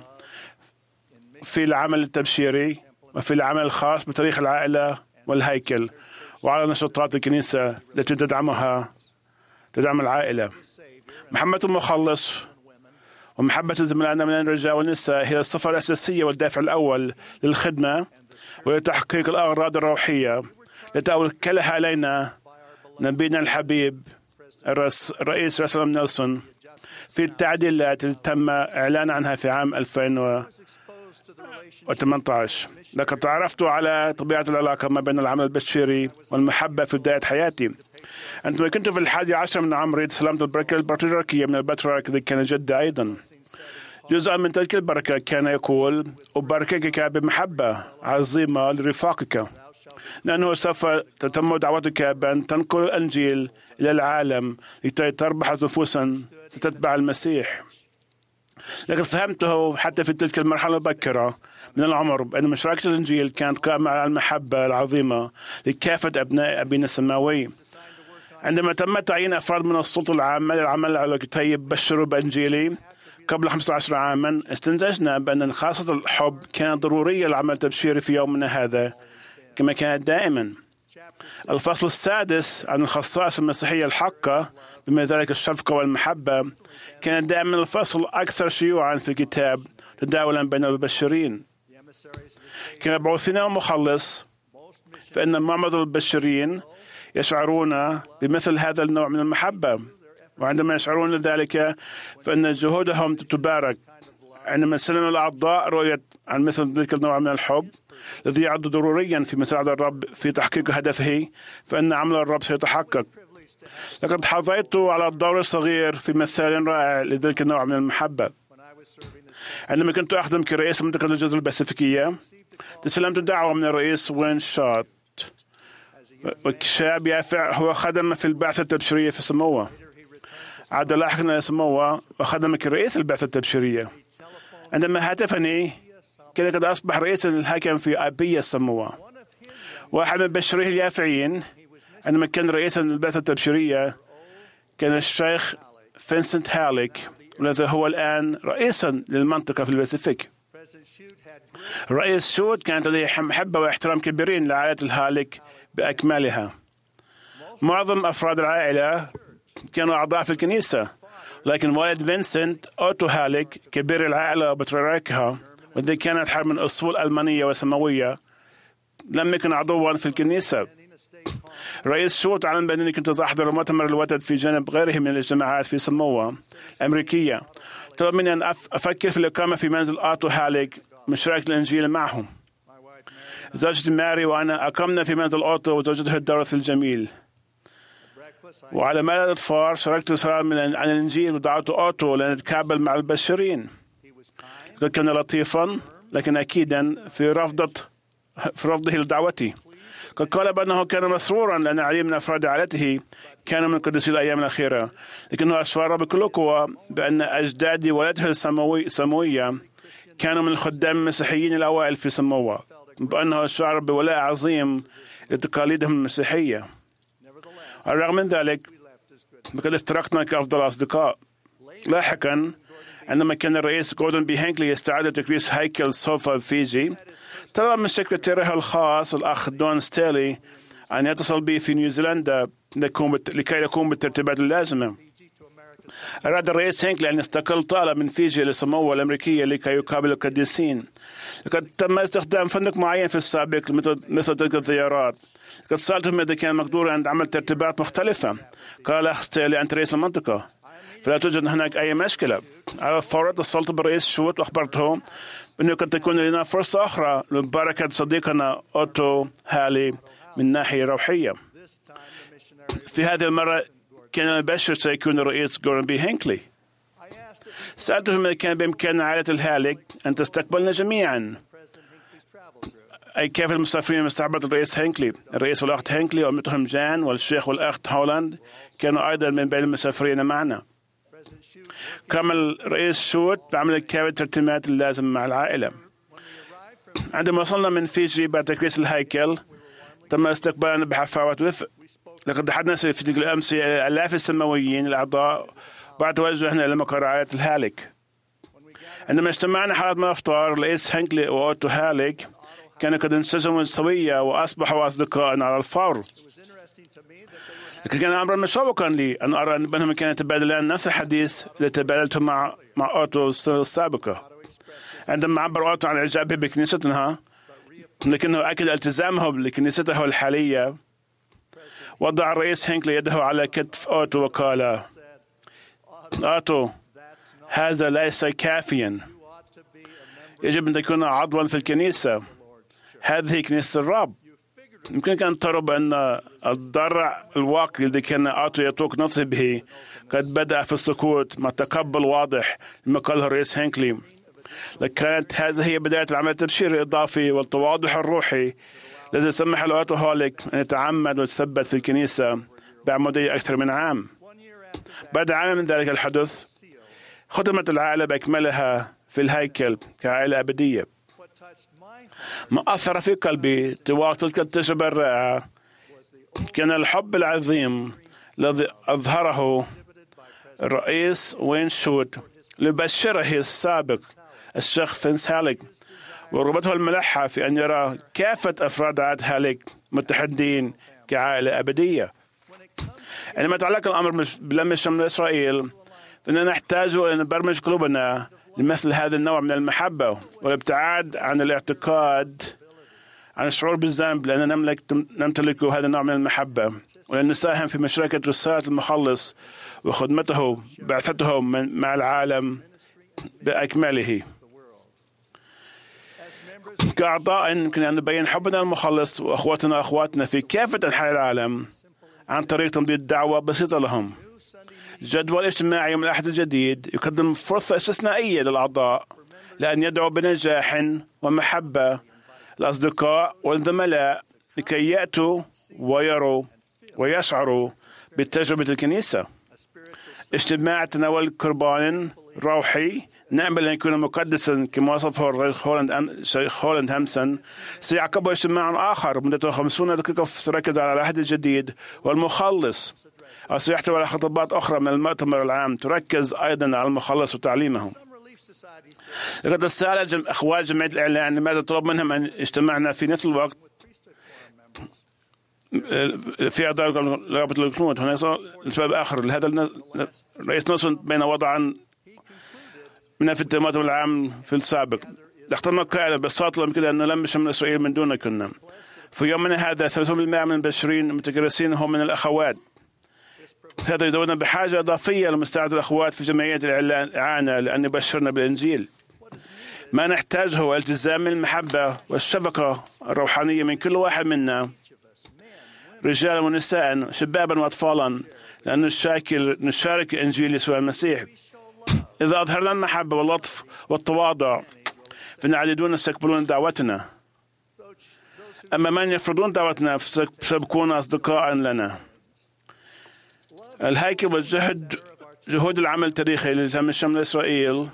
في العمل التبشيري وفي العمل الخاص بتاريخ العائلة والهيكل، وعلى نشاطات الكنيسة التي تدعمها تدعم العائلة. محبة المخلص ومحبة زملائنا من الرجال والنساء هي الصفة الأساسية والدافع الأول للخدمة ولتحقيق الأغراض الروحية التي أوكلها إلينا نبينا الحبيب الرئيس راسل نيلسون في التعديلات التي تم إعلان عنها في عام ألفين وثمانية عشر. لقد تعرفت على طبيعة العلاقة ما بين العمل البشري والمحبة في بداية حياتي. عندما كنت في الحادي عشر من عمري تسلمت البركة البطريركية من البطريرك الذي كان جدي أيضا. جزء من تلك البركة كان يقول: أباركك بمحبة عظيمة لرفاقك، لأنه سوف تتم دعوتك بأن تنقل الإنجيل إلى العالم لكي تربح نفوسا ستتبع المسيح. لقد فهمته حتى في تلك المرحلة البكرة من العمر بأن مشاركة الإنجيل كانت قائمة على المحبة العظيمة لكافة أبناء أبينا السماوي. عندما تم تعيين أفراد من السلطة العامة للعمل على كي يبشروا بإنجيلي قبل خمسة عشر عاما، استنتجنا بأن خاصة الحب كانت ضرورية للعمل التبشيري في يومنا هذا كما كانت دائما. الفصل السادس عن الخصائص المسيحية الحقة بما ذلك الشفقة والمحبة كان دائما الفصل أكثر شيوعا في الكتاب تداولا بين المبشرين. كما بعثنا المخلص فإن معظم البشرين يشعرون بمثل هذا النوع من المحبة، وعندما يشعرون ذلك فإن جهودهم تبارك عندما سلم الأعضاء رؤية عن مثل ذلك النوع من الحب الذي يعد ضروريا في مساعدة الرب في تحقيق هدفه، فإن عمل الرب سيتحقق. لقد حظيت على الدور الصغير في مثال رائع لذلك النوع من المحبة. عندما كنت أخدم كرئيس منطقة الجزر الباسيفيكية، تسلمت دعوة من الرئيس وين شوت، وشاب يافع هو خدم في البعثة التبشيرية في سموة. عاد لاحقا إلى سموة وخدم كرئيس البعثة التبشيرية. عندما هاتفني كان قد أصبح رئيس الحاكم في أبية سموة. واحد من بشريه اليافعين عندما كان رئيسا للبعثة التبشيرية كان الشيخ فينسنت هاليك، والذي هو الآن رئيسا للمنطقة في الباسيفيك. الرئيس شوت كانت لديه محبة واحترام كبيرين لعائلة الهاليك بأكملها. معظم أفراد العائلة كانوا أعضاء في الكنيسة، لكن والد فينسنت أوتو هاليك كبير العائلة وبطريركها، والذي كانت حرب من أصول ألمانية وسماوية، لم يكن عضوا في الكنيسة. رئيس شوت علم بأنني كنت أحضر مؤتمر الوتد في جانب غيره من الاجتماعات في سموة الأمريكية. طلب مني أن أفكر في الإقامة في منزل أوتو هاليك مشاركة الإنجيل معهم. زوجتي ماري وأنا أقمنا في منزل أوتو وزوجته الدورث الجميل. وعلى مائدة الفطار شاركت رسالة عن الإنجيل ودعوت أوتو لنتقابل مع البشرين. كان لطيفا لكن أكيدا في رفضة في رفضه لدعوتي. قد قال بأنه كان مسرورا لأن العديد من أفراد عائلته كانوا من قديسي الأيام الأخيرة، لكنه أشار بكل قوة بأن أجدادي ولده السموي سموية كانوا من الخدام المسيحيين الأوائل في سموة، بأنه شعر بولاء عظيم لتقاليدهم المسيحية. على الرغم من ذلك لقد افترقنا كأفضل أصدقاء. لاحقا عندما كان الرئيس جوردن بي هينكلي يستعد لتكريس هيكل سوفا فيجي، طلب من سكرتيره الخاص الأخ دون ستيلي أن يتصل بي في نيوزيلندا لكي يقوم بالترتيبات اللازمة. أراد الرئيس هينكلي أن يستقل طالة من فيجي لسموة الأمريكية لكي يقابل القديسين. لقد تم استخدام فندق معين في السابق مثل مثل تلك الزيارات. قد سألتهم إذا كان مقدورا أن عمل ترتيبات مختلفة. قال الأخ ستيلي أنت رئيس المنطقة، فلا توجد هناك أي مشكلة. على الفور اتصلت بالرئيس شوت وأخبرته أنه قد تكون لنا فرصة أخرى لمباركة صديقنا أوتو هالي من ناحية روحية. في هذه المرة كان البشر سيكون الرئيس جوردن بي هينكلي. سألتهم إذا كان بإمكان عائلة الهاليك أن تستقبلنا جميعا، أي كيف المسافرين من مستعبد الرئيس هينكلي. الرئيس والأخت هينكلي وأمتهم جان والشيخ والأخت هولاند كانوا أيضا من بين المسافرين معنا. كمل رئيس شوت بعمل كافة الترتيبات اللازمة مع العائلة. عندما وصلنا من فيجي بعد تكريس الهيكل تم استقبالنا بحفاوة وثق. لقد حدثنا في تلك الأمسية آلاف السماويين الأعضاء بعد توجهنا إلى مقر عائلة الهاليك. عندما اجتمعنا حالة من الأفطار الرئيس هينكلي وأوتو هاليك كانوا قد انسجموا سويا وأصبحوا أصدقاء على الفور. لكن كان أمرا مشوقا لي أن أرى أنهم كانوا يتبادلان نفس الحديث الذي تبادلته مع مع أوتو السنة السابقة. عندما عبر أوتو عن إعجابه بكنيستنا لكنه أكد التزامه لكنيسته الحالية، وضع الرئيس هينكلي يده على كتف أوتو وقال: أوتو، هذا ليس كافيا، يجب أن تكون عضوا في الكنيسة. هذه كنيسة الرب. يمكنك أن ترى بأن الضرع الواقعي الذي كان أوتو يتوق نفسه به قد بدأ في السكوت مع تقبل واضح لما قاله الرئيس هينكلي. لكانت هذه هي بداية العمل التبشيري الإضافي والتواضع الروحي الذي سمح لأوتو هاليك أن يتعمد ويتثبت في الكنيسة بعمودية أكثر من عام. بعد عام من ذلك الحدث ختمت العائلة بأكملها في الهيكل كعائلة أبدية. ما أثر في قلبي طوال تلك التجربة الرائعة كان الحب العظيم الذي أظهره الرئيس وين شوت لبشره السابق الشيخ فينس هاليك، ورغبته الملحة في أن يرى كافة أفراد عائلة هاليك متحدين كعائلة أبدية. عندما يتعلق الأمر بلم شمل إسرائيل فإننا نحتاج أن نبرمج قلوبنا لمثل هذا النوع من المحبة والابتعاد عن الاعتقاد عن الشعور بالذنب، لأننا نملك نمتلك هذا النوع من المحبة، ولأن نساهم في مشاركة رسالة المخلص وخدمته بعثته مع العالم بأكمله. كأعضاء يمكن أن نبين حبنا المخلص وأخواتنا وأخواتنا في كافة أنحاء العالم عن طريق تمديد دعوة بسيطة لهم. جدول اجتماعي يوم الأحد الجديد يقدم فرصة استثنائية للأعضاء لأن يدعوا بنجاح ومحبة الأصدقاء والزملاء لكي يأتوا ويروا ويشعروا بتجربة الكنيسة. اجتماع تناول قربان روحي نأمل أن يكون مقدسا كما وصفه الرئيس هولاند هامسون. سيعقبه اجتماع آخر مدته خمسين دقيقة تركز على العهد الجديد والمخلص، أو سيحتوي على خطابات أخرى من المؤتمر العام تركز أيضا على المخلص وتعليمه. لقد سأل جم... أخوات جمعية الإعلان لماذا طلب منهم أن اجتمعنا في نفس الوقت في أدار رابط الكنود. هناك سبب آخر لهذا. رئيس نيلسون بين وضعا من في المؤتمر العام في السابق اختم قائلا ببساطة يمكن أن نلم شمل إسرائيل من دون كنا. في يومنا هذا ثلاثين بالمئة من البشرين المتكرسين هم من الأخوات. هذا يدعونا بحاجة إضافية لمساعدة الأخوات في جمعية الإعانة لأن يبشرنا بالإنجيل. ما نحتاجه هو التزام المحبة والشفقة الروحانية من كل واحد منا، رجالا ونساء، شبابا وأطفالا، لأن نشاكل نشارك إنجيل يسوع المسيح. إذا أظهرنا المحبة واللطف والتواضع فإن العديدون سيقبلون دعوتنا، أما من يفرضون دعوتنا فسيكون أصدقاء لنا. الهيكل والجهد جهود العمل التاريخي لتم شمل إسرائيل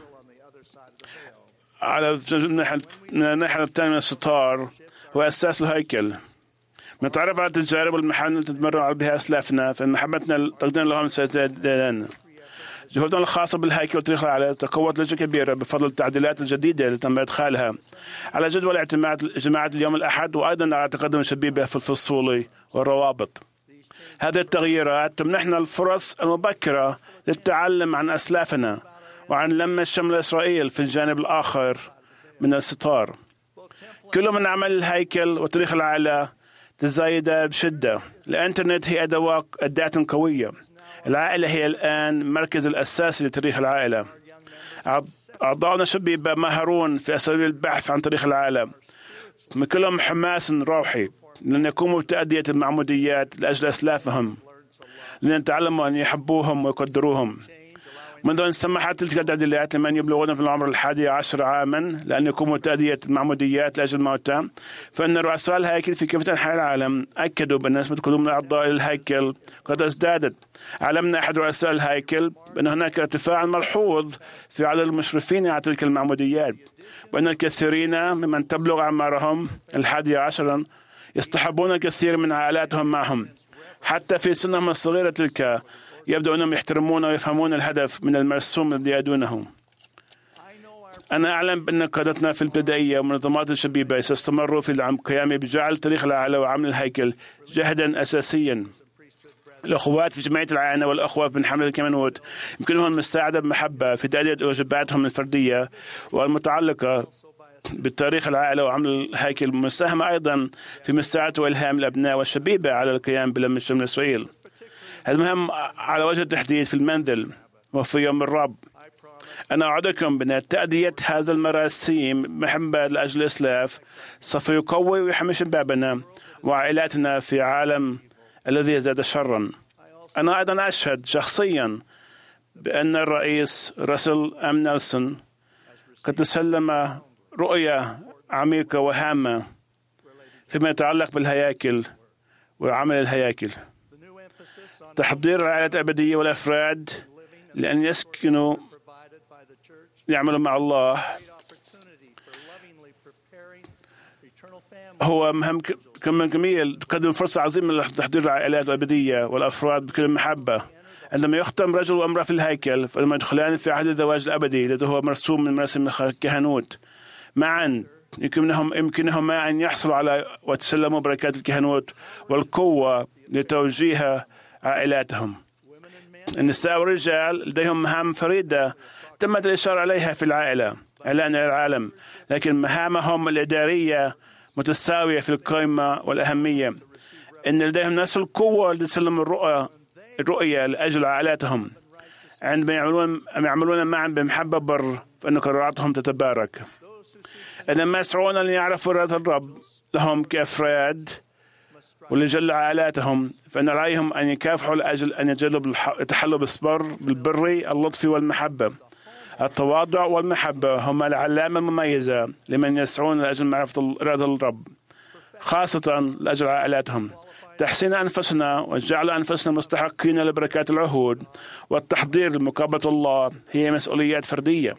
على الناحية الثانية من الستار هو أساس الهيكل. نتعرف على التجارب والمحن التي تمر بها أسلافنا فإن محبتنا تقديم لهم سيزداد. جهودنا الخاصة بالهيكل وتاريخ العائلة تقوت لجنة كبيرة بفضل التعديلات الجديدة التي تم إدخالها على جدول اجتماعات اليوم الأحد، وأيضا على تقدم الشبيبة في الفصول والروابط. هذه التغييرات تمنحنا الفرص المبكرة للتعلم عن أسلافنا وعن لم شمل إسرائيل في الجانب الآخر من الستار. كل من عمل الهيكل وتاريخ العائلة تزايد بشدة. الإنترنت هي أدوات أداة قوية. العائلة هي الآن المركز الأساسي لتاريخ العائلة. أعضاؤنا الشبيبة ماهرون في أساليب البحث عن تاريخ العائلة، من كلهم حماس روحي لن يقوموا بتأدية المعموديات لأجل أسلافهم، لن يتعلموا أن يحبوهم ويقدروهم. منذ أن سمحت تلك التعديلات لمن يبلغون في العمر الحادي عشر عاما لأن يقوموا بتأدية المعموديات لأجل الموتى، فإن رؤساء الهيكل في كافة أنحاء العالم أكدوا بأن نسبة قدوم الأعضاء للهيكل قد ازدادت. علمنا أحد رؤساء الهيكل بأن هناك ارتفاع ملحوظ في عدد المشرفين على تلك المعموديات، وأن الكثيرين ممن تبلغ أعمارهم الحادي عشر يصطحبون الكثير من عائلاتهم معهم. حتى في سنهم الصغيرة تلك يبدو أنهم يحترمون ويفهمون الهدف من المرسوم الذي يدونه. أنا أعلم بأن قادتنا في الابتدائية ومنظمات الشبيبة سيستمروا في القيام بجعل تاريخ العائلة وعمل الهيكل جهدا أساسيا. الأخوات في جمعية العائلة والأخوة من حملة الكمنوت يمكنهم المساعدة بمحبة في تأدية واجباتهم الفردية والمتعلقة بالتاريخ العائلة وعمل الهيكل، مساهمة أيضا في مساعدة وإلهام الأبناء والشبيبة على القيام بلم شمل إسرائيل. هذا مهم على وجه التحديد في المنزل وفي يوم الرب. أنا أعدكم بأن تأدية هذا المراسيم محبة لأجل الإسلاف سوف يقوي ويحمي شبابنا وعائلاتنا في عالم الذي يزداد شرا. أنا أيضا أشهد شخصيا بأن الرئيس راسل أم نيلسون قد تسلم رؤية عميقة وهامة فيما يتعلق بالهياكل وعمل الهياكل. تحضير العائلة الأبدية والأفراد لأن يسكنوا يعملوا مع الله هو مهم كمان جميل. تقدم فرصة عظيمة لتحضير العائلات الأبدية والأفراد بكل محبة. عندما يختم رجل وامرأة في الهيكل فلما يدخلان في عهد الزواج الأبدي الذي هو مرسوم من مراسم الكهنوت معا يمكنهم يمكنهما أن يحصلوا على وتسلموا بركات الكهنوت والقوة لتوجيه عائلاتهم. النساء والرجال لديهم مهام فريدة تمت الإشارة عليها في العائلة إعلان العالم، لكن مهامهم الإدارية متساوية في القيمة والأهمية. إن لديهم نفس القوة لتسلم الرؤية الرؤية لأجل عائلاتهم. عندما يعملون يعملون معا بمحبة بر فإن قراراتهم تتبارك. إنما يسعون أن يعرفوا إرادة الرب لهم كأفراد ولجل عائلاتهم، فإن عليهم أن يكافحوا لأجل أن يجلوا يتحلوا بالصبر بالبر اللطف والمحبة. التواضع والمحبة هما العلامة المميزة لمن يسعون لأجل معرفة إرادة الرب، خاصة لأجل عائلاتهم. تحسين أنفسنا وجعل أنفسنا مستحقين لبركات العهود والتحضير لمقابلة الله هي مسؤوليات فردية.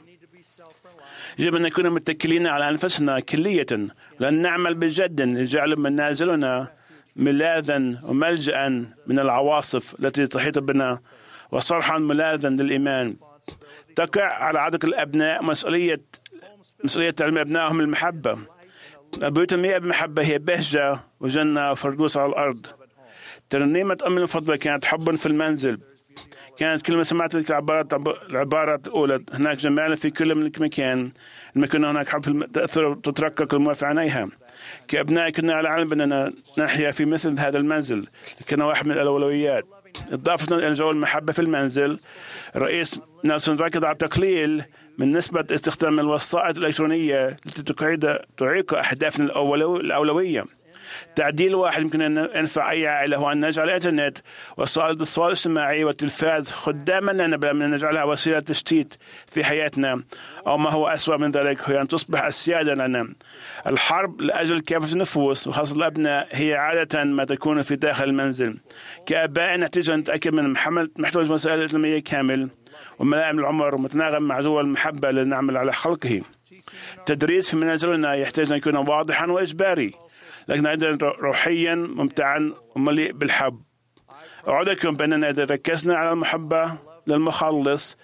يجب أن نكون متكلين على أنفسنا كلية، ولأن نعمل بجد لجعل منازلنا ملاذا وملجأ من العواصف التي تحيط بنا وصرحا ملاذا للإيمان. تقع على عاتق الأبناء مسؤولية مسؤولية تعليم أبنائهم المحبة. البيوت المليئة بالمحبة هي بهجة وجنة وفردوس على الأرض. ترنيمة أمي المفضلة كانت حب في المنزل. كانت كل ما سمعت تلك العبارات العبارات الأولى هناك جمال في كل من مكان، لما كنا هناك حب تأثر تتركك الموت في عينيها. كأبناء كنا على علم أننا نحيا في مثل هذا المنزل، كان واحد من الأولويات. إضافة إلى جو المحبة في المنزل، الرئيس نيلسون ركز على التقليل من نسبة استخدام الوسائط الإلكترونية التي تعيق أهدافنا الأولوية. تعديل واحد يمكن أن ينفع أي عائلة هو أن نجعل الإنترنت وسائل الاتصال الاجتماعي والتلفاز خداما لنا بدلا من أن نجعلها وسيلة تشتيت في حياتنا، أو ما هو أسوأ من ذلك هي أن تصبح السيادة لنا. الحرب لأجل كافة النفوس وخاصة الأبناء هي عادة ما تكون في داخل المنزل. كآباء نحتاج أن نتأكد من محتوى وسائل الإعلامية كامل وملائم العمر ومتناغم مع جو المحبة لنعمل على خلقه. التدريس في منازلنا يحتاج أن يكون واضحا وإجباري، لكن أيضا روحيا ممتعا ومليء بالحب. أوعدكم بأننا إذا ركزنا على المحبة للمخلص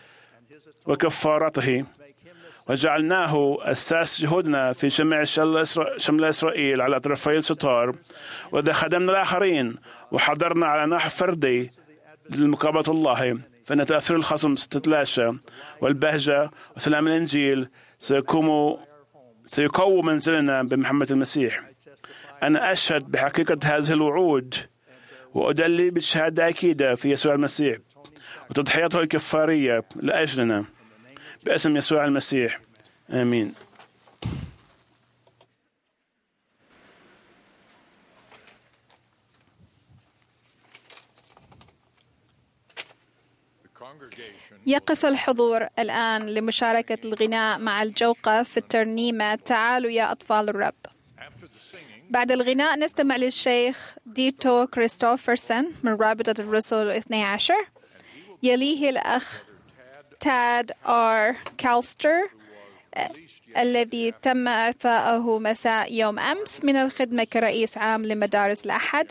وكفارته وجعلناه أساس جهودنا في جميع شمل إسرائيل على طرفي الستار، وإذا خدمنا الآخرين وحضرنا على نحو فردي لمقابلة الله، فإن تأثير الخصم ستتلاشى والبهجة وسلام الإنجيل سيقوم سيقوم منزلنا بمحبة المسيح. أنا أشهد بحقيقة هذه الوعود وأدلي بالشهادة أكيدة في يسوع المسيح وتضحيته الكفارية لأجلنا باسم يسوع المسيح، آمين. يقف الحضور الآن لمشاركة الغناء مع الجوقة في الترنيمة تعالوا يا أطفال الرب. بعد الغناء نستمع للشيخ ديتو كريستوفرسون من رابطة الرسل الاثني عشر، يليه الأخ تاد آر كالستر الذي تم إعفاءه مساء يوم أمس من الخدمة كرئيس عام لمدارس الأحد.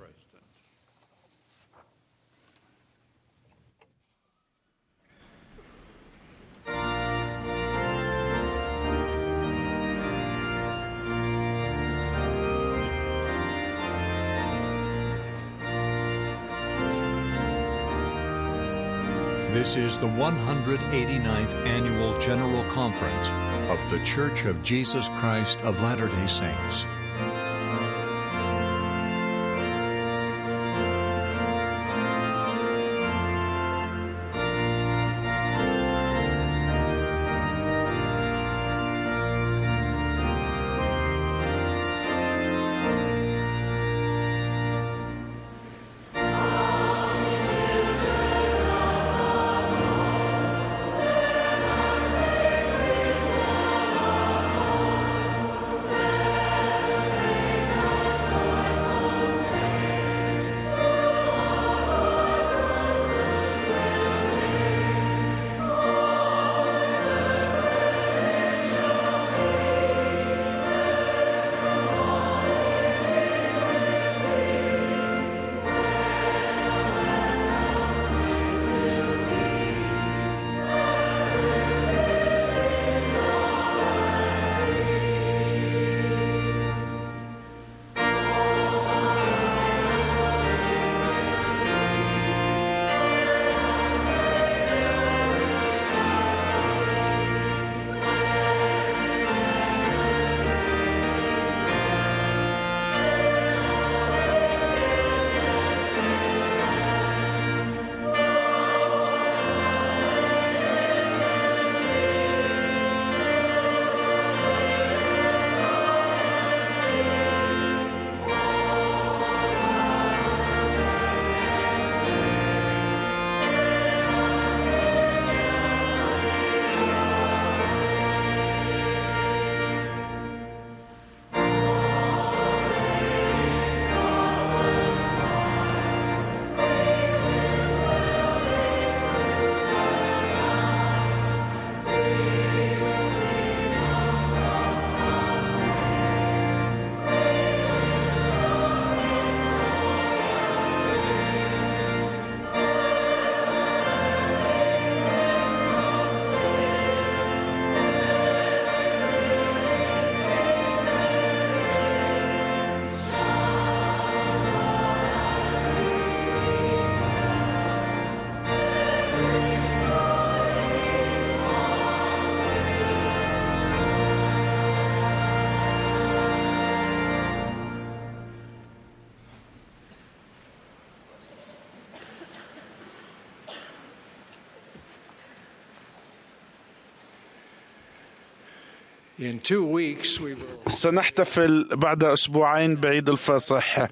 This is the one hundred eighty-ninth Annual General Conference of The Church of Jesus Christ of Latter-day Saints. In two weeks, we will سنحتفل بعد أسبوعين بعيد الفصح.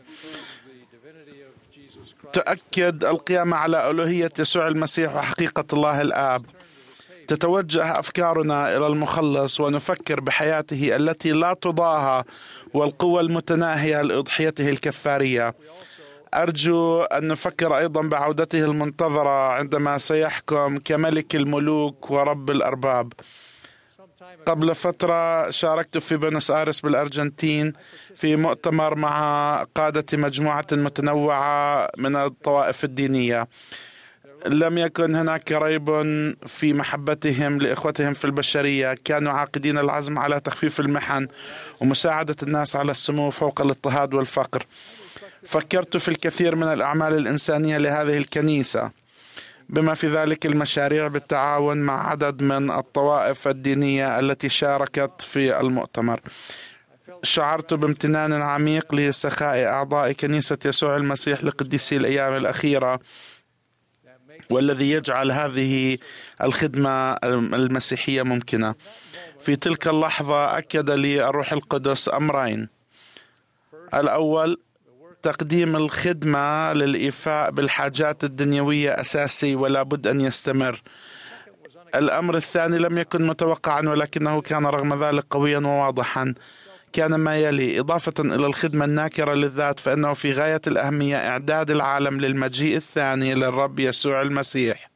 تؤكد القيامة على ألوهية يسوع المسيح وحقيقة الله الآب. تتوجه أفكارنا إلى المخلص ونفكر بحياته التي لا تضاهى والقوة المتناهية لأضحيته الكفارية. أرجو أن نفكر أيضا بعودته المنتظرة عندما سيحكم كملك الملوك ورب الأرباب. قبل فترة شاركت في بونس آيرس بالأرجنتين في مؤتمر مع قادة مجموعة متنوعة من الطوائف الدينية. لم يكن هناك ريب في محبتهم لإخوتهم في البشرية. كانوا عاقدين العزم على تخفيف المحن ومساعدة الناس على السمو فوق الاضطهاد والفقر. فكرت في الكثير من الأعمال الإنسانية لهذه الكنيسة، بما في ذلك المشاريع بالتعاون مع عدد من الطوائف الدينية التي شاركت في المؤتمر. شعرت بامتنان عميق لسخاء أعضاء كنيسة يسوع المسيح لقديسي الأيام الأخيرة، والذي يجعل هذه الخدمة المسيحية ممكنة. في تلك اللحظة أكد لي الروح القدس أمرين: الأول، تقديم الخدمة للإيفاء بالحاجات الدنيوية أساسي ولا بد أن يستمر. الأمر الثاني لم يكن متوقعا ولكنه كان رغم ذلك قويا وواضحا. كان ما يلي: إضافة إلى الخدمة الناكرة للذات، فإنه في غاية الأهمية إعداد العالم للمجيء الثاني للرب يسوع المسيح.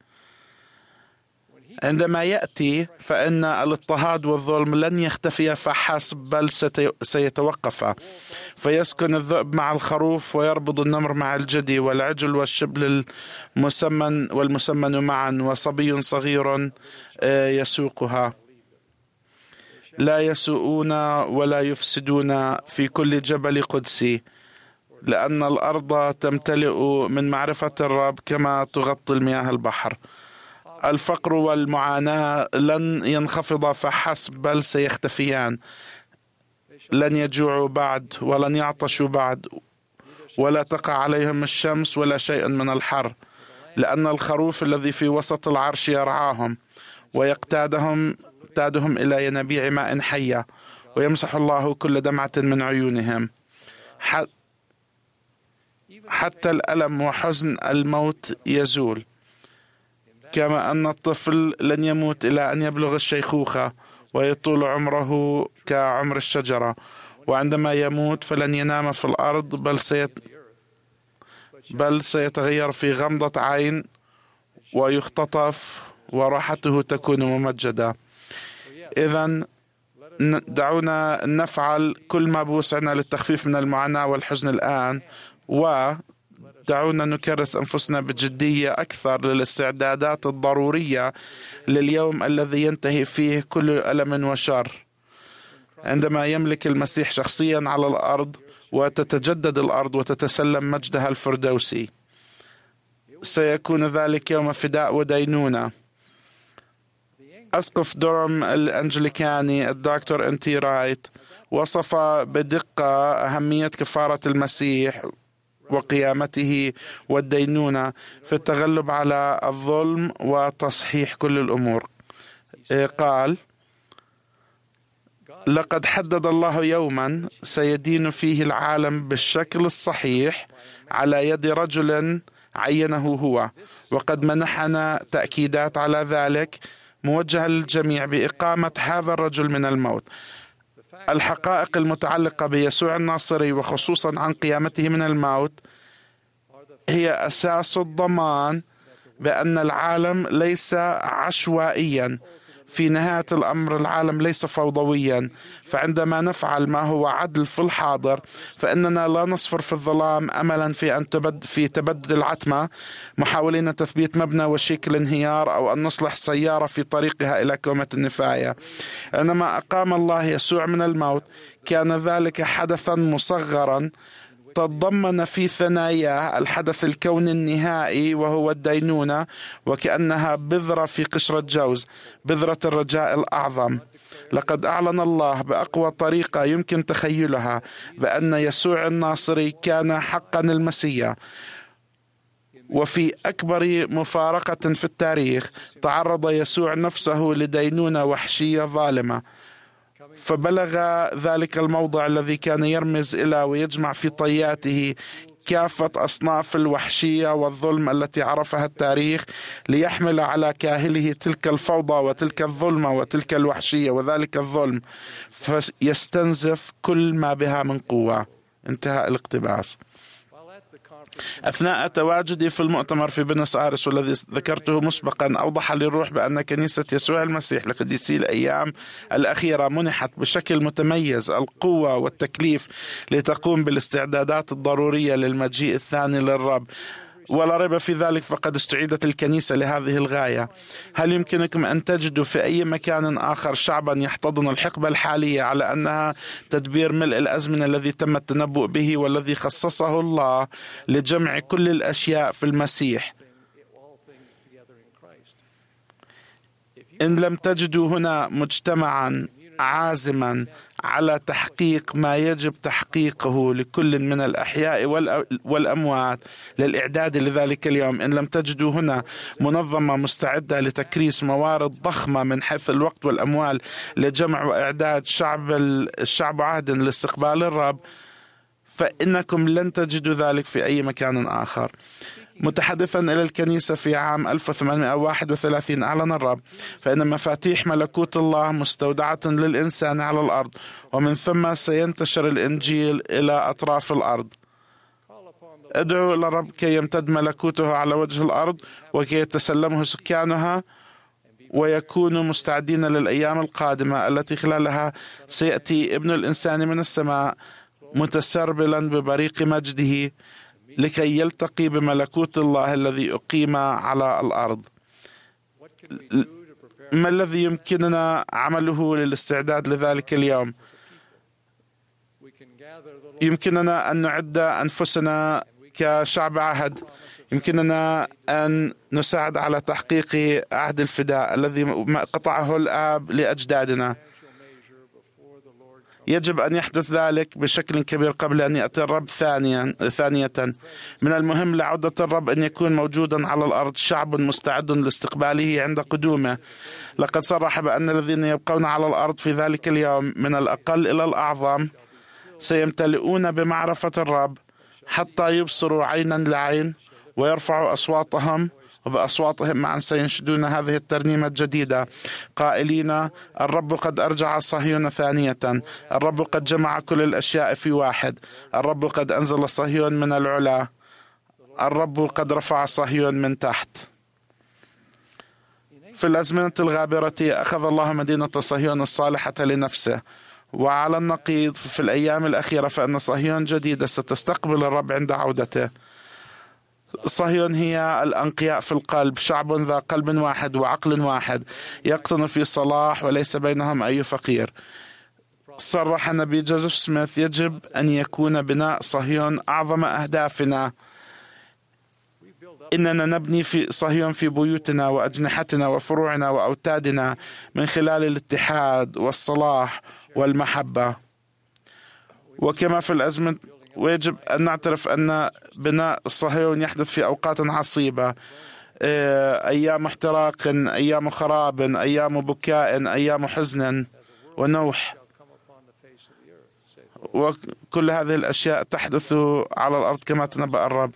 عندما يأتي فإن الاضطهاد والظلم لن يختفي فحسب، بل سيتوقف، فيسكن الذئب مع الخروف ويربض النمر مع الجدي، والعجل والشبل المسمن والمسمن معا، وصبي صغير يسوقها. لا يسوءون ولا يفسدون في كل جبل قدسي، لأن الأرض تمتلئ من معرفة الرب كما تغطي المياه البحر. الفقر والمعاناة لن ينخفض فحسب، بل سيختفيان. لن يجوعوا بعد ولن يعطشوا بعد، ولا تقع عليهم الشمس ولا شيء من الحر، لأن الخروف الذي في وسط العرش يرعاهم ويقتادهم يقتادهم إلى ينابيع ماء حية، ويمسح الله كل دمعة من عيونهم. حتى الألم وحزن الموت يزول، كما أن الطفل لن يموت إلى أن يبلغ الشيخوخة ويطول عمره كعمر الشجرة، وعندما يموت فلن ينام في الأرض، بل سيت بل سيتغير في غمضة عين ويختطف، وراحته تكون ممجدة. إذن دعونا نفعل كل ما بوسعنا للتخفيف من المعاناة والحزن الآن، ودعونا نكرس أنفسنا بجدية أكثر للاستعدادات الضرورية لليوم الذي ينتهي فيه كل ألم وشر، عندما يملك المسيح شخصيا على الأرض وتتجدد الأرض وتتسلم مجدها الفردوسي. سيكون ذلك يوم فداء ودينونة. أسقف دورم الأنجليكاني الدكتور أنتي رايت وصف بدقة أهمية كفارة المسيح وقيامته والدينونة في التغلب على الظلم وتصحيح كل الأمور. قال: لقد حدد الله يوما سيدين فيه العالم بالشكل الصحيح على يد رجل عينه هو، وقد منحنا تأكيدات على ذلك موجهة للجميع بإقامة هذا الرجل من الموت. الحقائق المتعلقة بيسوع الناصري وخصوصا عن قيامته من الموت هي أساس الضمان بأن العالم ليس عشوائيا. في نهاية الأمر العالم ليس فوضويا، فعندما نفعل ما هو عدل في الحاضر فإننا لا نصفر في الظلام أملا في أن تبد في تبدد العتمة، محاولين تثبيت مبنى وشيك الانهيار أو أن نصلح سيارة في طريقها إلى كومة النفاية. عندما أقام الله يسوع من الموت كان ذلك حدثا مصغرا تضمن في ثناياه الحدث الكوني النهائي وهو الدينونة، وكأنها بذرة في قشرة جوز، بذرة الرجاء الأعظم. لقد أعلن الله بأقوى طريقة يمكن تخيلها بأن يسوع الناصري كان حقا المسيح، وفي أكبر مفارقة في التاريخ تعرض يسوع نفسه لدينونة وحشية ظالمة. فبلغ ذلك الموضع الذي كان يرمز إلى ويجمع في طياته كافة أصناف الوحشية والظلم التي عرفها التاريخ، ليحمل على كاهله تلك الفوضى وتلك الظلمة وتلك الوحشية وذلك الظلم، فيستنزف كل ما بها من قوة. انتهى الاقتباس. أثناء تواجدي في المؤتمر في بنس آيرس والذي ذكرته مسبقا، أوضح لي الروح بأن كنيسة يسوع المسيح لقديسي الأيام الأخيرة منحت بشكل متميز القوة والتكليف لتقوم بالاستعدادات الضرورية للمجيء الثاني للرب، ولا ريب في ذلك فقد استعيدت الكنيسة لهذه الغاية. هل يمكنكم أن تجدوا في أي مكان آخر شعبا يحتضن الحقبة الحالية على أنها تدبير ملء الأزمنة الذي تم التنبؤ به والذي خصصه الله لجمع كل الأشياء في المسيح؟ إن لم تجدوا هنا مجتمعا عازما على تحقيق ما يجب تحقيقه لكل من الأحياء والأموات للإعداد لذلك اليوم، إن لم تجدوا هنا منظمة مستعدة لتكريس موارد ضخمة من حيث الوقت والأموال لجمع وإعداد شعب الشعب عهد لاستقبال الرب، فإنكم لن تجدوا ذلك في أي مكان آخر. متحدثا إلى الكنيسة في عام ألف وثمانمائة وواحد وثلاثين أعلن الرب: فإن مفاتيح ملكوت الله مستودعة للإنسان على الأرض، ومن ثم سينتشر الإنجيل إلى أطراف الأرض. ادعوا إلى الرب كي يمتد ملكوته على وجه الأرض وكي يتسلمه سكانها ويكونوا مستعدين للأيام القادمة التي خلالها سيأتي ابن الإنسان من السماء متسربلا ببريق مجده لكي يلتقي بملكوت الله الذي أقيم على الأرض. ما الذي يمكننا عمله للاستعداد لذلك اليوم؟ يمكننا أن نعد أنفسنا كشعب عهد، يمكننا أن نساعد على تحقيق عهد الفداء الذي قطعه الآب لأجدادنا. يجب أن يحدث ذلك بشكل كبير قبل أن يأتي الرب ثانيا ثانية. من المهم لعودة الرب أن يكون موجودا على الأرض شعب مستعد لاستقباله عند قدومه. لقد صرح بأن الذين يبقون على الأرض في ذلك اليوم من الأقل إلى الأعظم سيمتلئون بمعرفة الرب حتى يبصروا عينا لعين ويرفعوا أصواتهم، وبأصواتهم معا سينشدون هذه الترنيمة الجديدة قائلين: الرب قد أرجع صهيون ثانية، الرب قد جمع كل الأشياء في واحد، الرب قد أنزل صهيون من العلا، الرب قد رفع صهيون من تحت. في الأزمنة الغابرة أخذ الله مدينة صهيون الصالحة لنفسه، وعلى النقيض في الأيام الأخيرة فإن صهيون جديدة ستستقبل الرب عند عودته. صهيون هي الأنقياء في القلب، شعب ذا قلب واحد وعقل واحد يقطن في صلاح وليس بينهم أي فقير. صرح النبي جوزيف سميث: يجب أن يكون بناء صهيون أعظم أهدافنا. إننا نبني في صهيون في بيوتنا وأجنحتنا وفروعنا وأوتادنا من خلال الاتحاد والصلاح والمحبة. وكما في الأزمة، ويجب أن نعترف أن بناء صهيون يحدث في أوقات عصيبة، أيام احتراق، أيام خراب، أيام بكاء، أيام حزن ونوح، وكل هذه الأشياء تحدث على الأرض كما تنبأ الرب.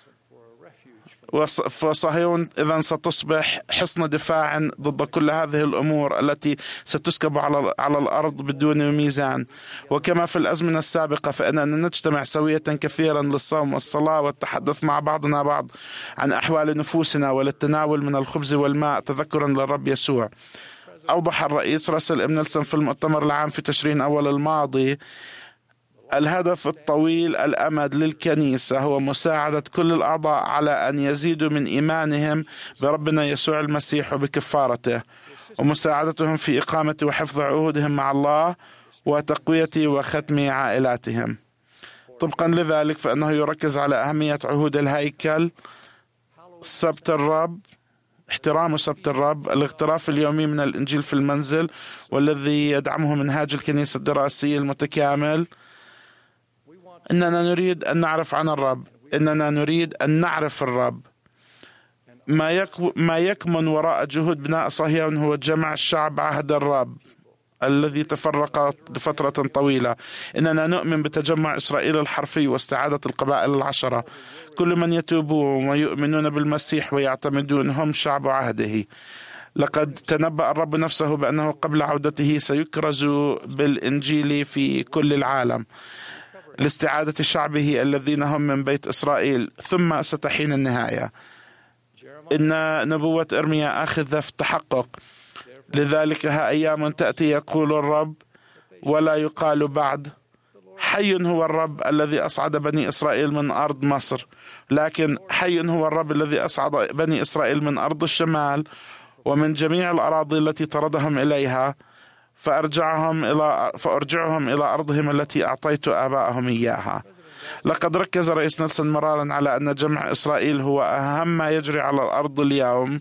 فصهيون إذن ستصبح حصن دفاع ضد كل هذه الأمور التي ستسكب على على الأرض بدون ميزان. وكما في الأزمنة السابقة فإننا نجتمع سوية كثيرا للصوم والصلاة والتحدث مع بعضنا بعض عن أحوال نفوسنا وللتناول من الخبز والماء تذكرا للرب يسوع. أوضح الرئيس راسل إم نيلسون في المؤتمر العام في تشرين أول الماضي: الهدف الطويل الأمد للكنيسة هو مساعدة كل الأعضاء على أن يزيدوا من إيمانهم بربنا يسوع المسيح وبكفارته، ومساعدتهم في إقامة وحفظ عهودهم مع الله وتقوية وختم عائلاتهم. طبقا لذلك فإنه يركز على أهمية عهود الهيكل، سبت الرب، احترام سبت الرب، الاغتراف اليومي من الإنجيل في المنزل والذي يدعمه منهاج الكنيسة الدراسي المتكامل. إننا نريد أن نعرف عن الرب، إننا نريد أن نعرف الرب. ما ما يكمن وراء جهود بناء صهيون هو جمع الشعب عهد الرب الذي تفرق لفترة طويلة. إننا نؤمن بتجمع إسرائيل الحرفي واستعادة القبائل العشرة. كل من يتوبون ويؤمنون بالمسيح ويعتمدون هم شعب عهده. لقد تنبأ الرب نفسه بأنه قبل عودته سيكرز بالإنجيل في كل العالم لاستعادة شعبه الذين هم من بيت إسرائيل، ثم ستحين النهاية. إن نبوة إرميا آخذة في التحقق. لذلك ها أيام تأتي يقول الرب ولا يقال بعد، حي هو الرب الذي أصعد بني إسرائيل من أرض مصر، لكن حي هو الرب الذي أصعد بني إسرائيل من أرض الشمال ومن جميع الأراضي التي طردهم إليها، فأرجعهم إلى فأرجعهم إلى أرضهم التي أعطيت آبائهم إياها. لقد ركز رئيس نيلسون مرارا على أن جمع إسرائيل هو أهم ما يجري على الأرض اليوم.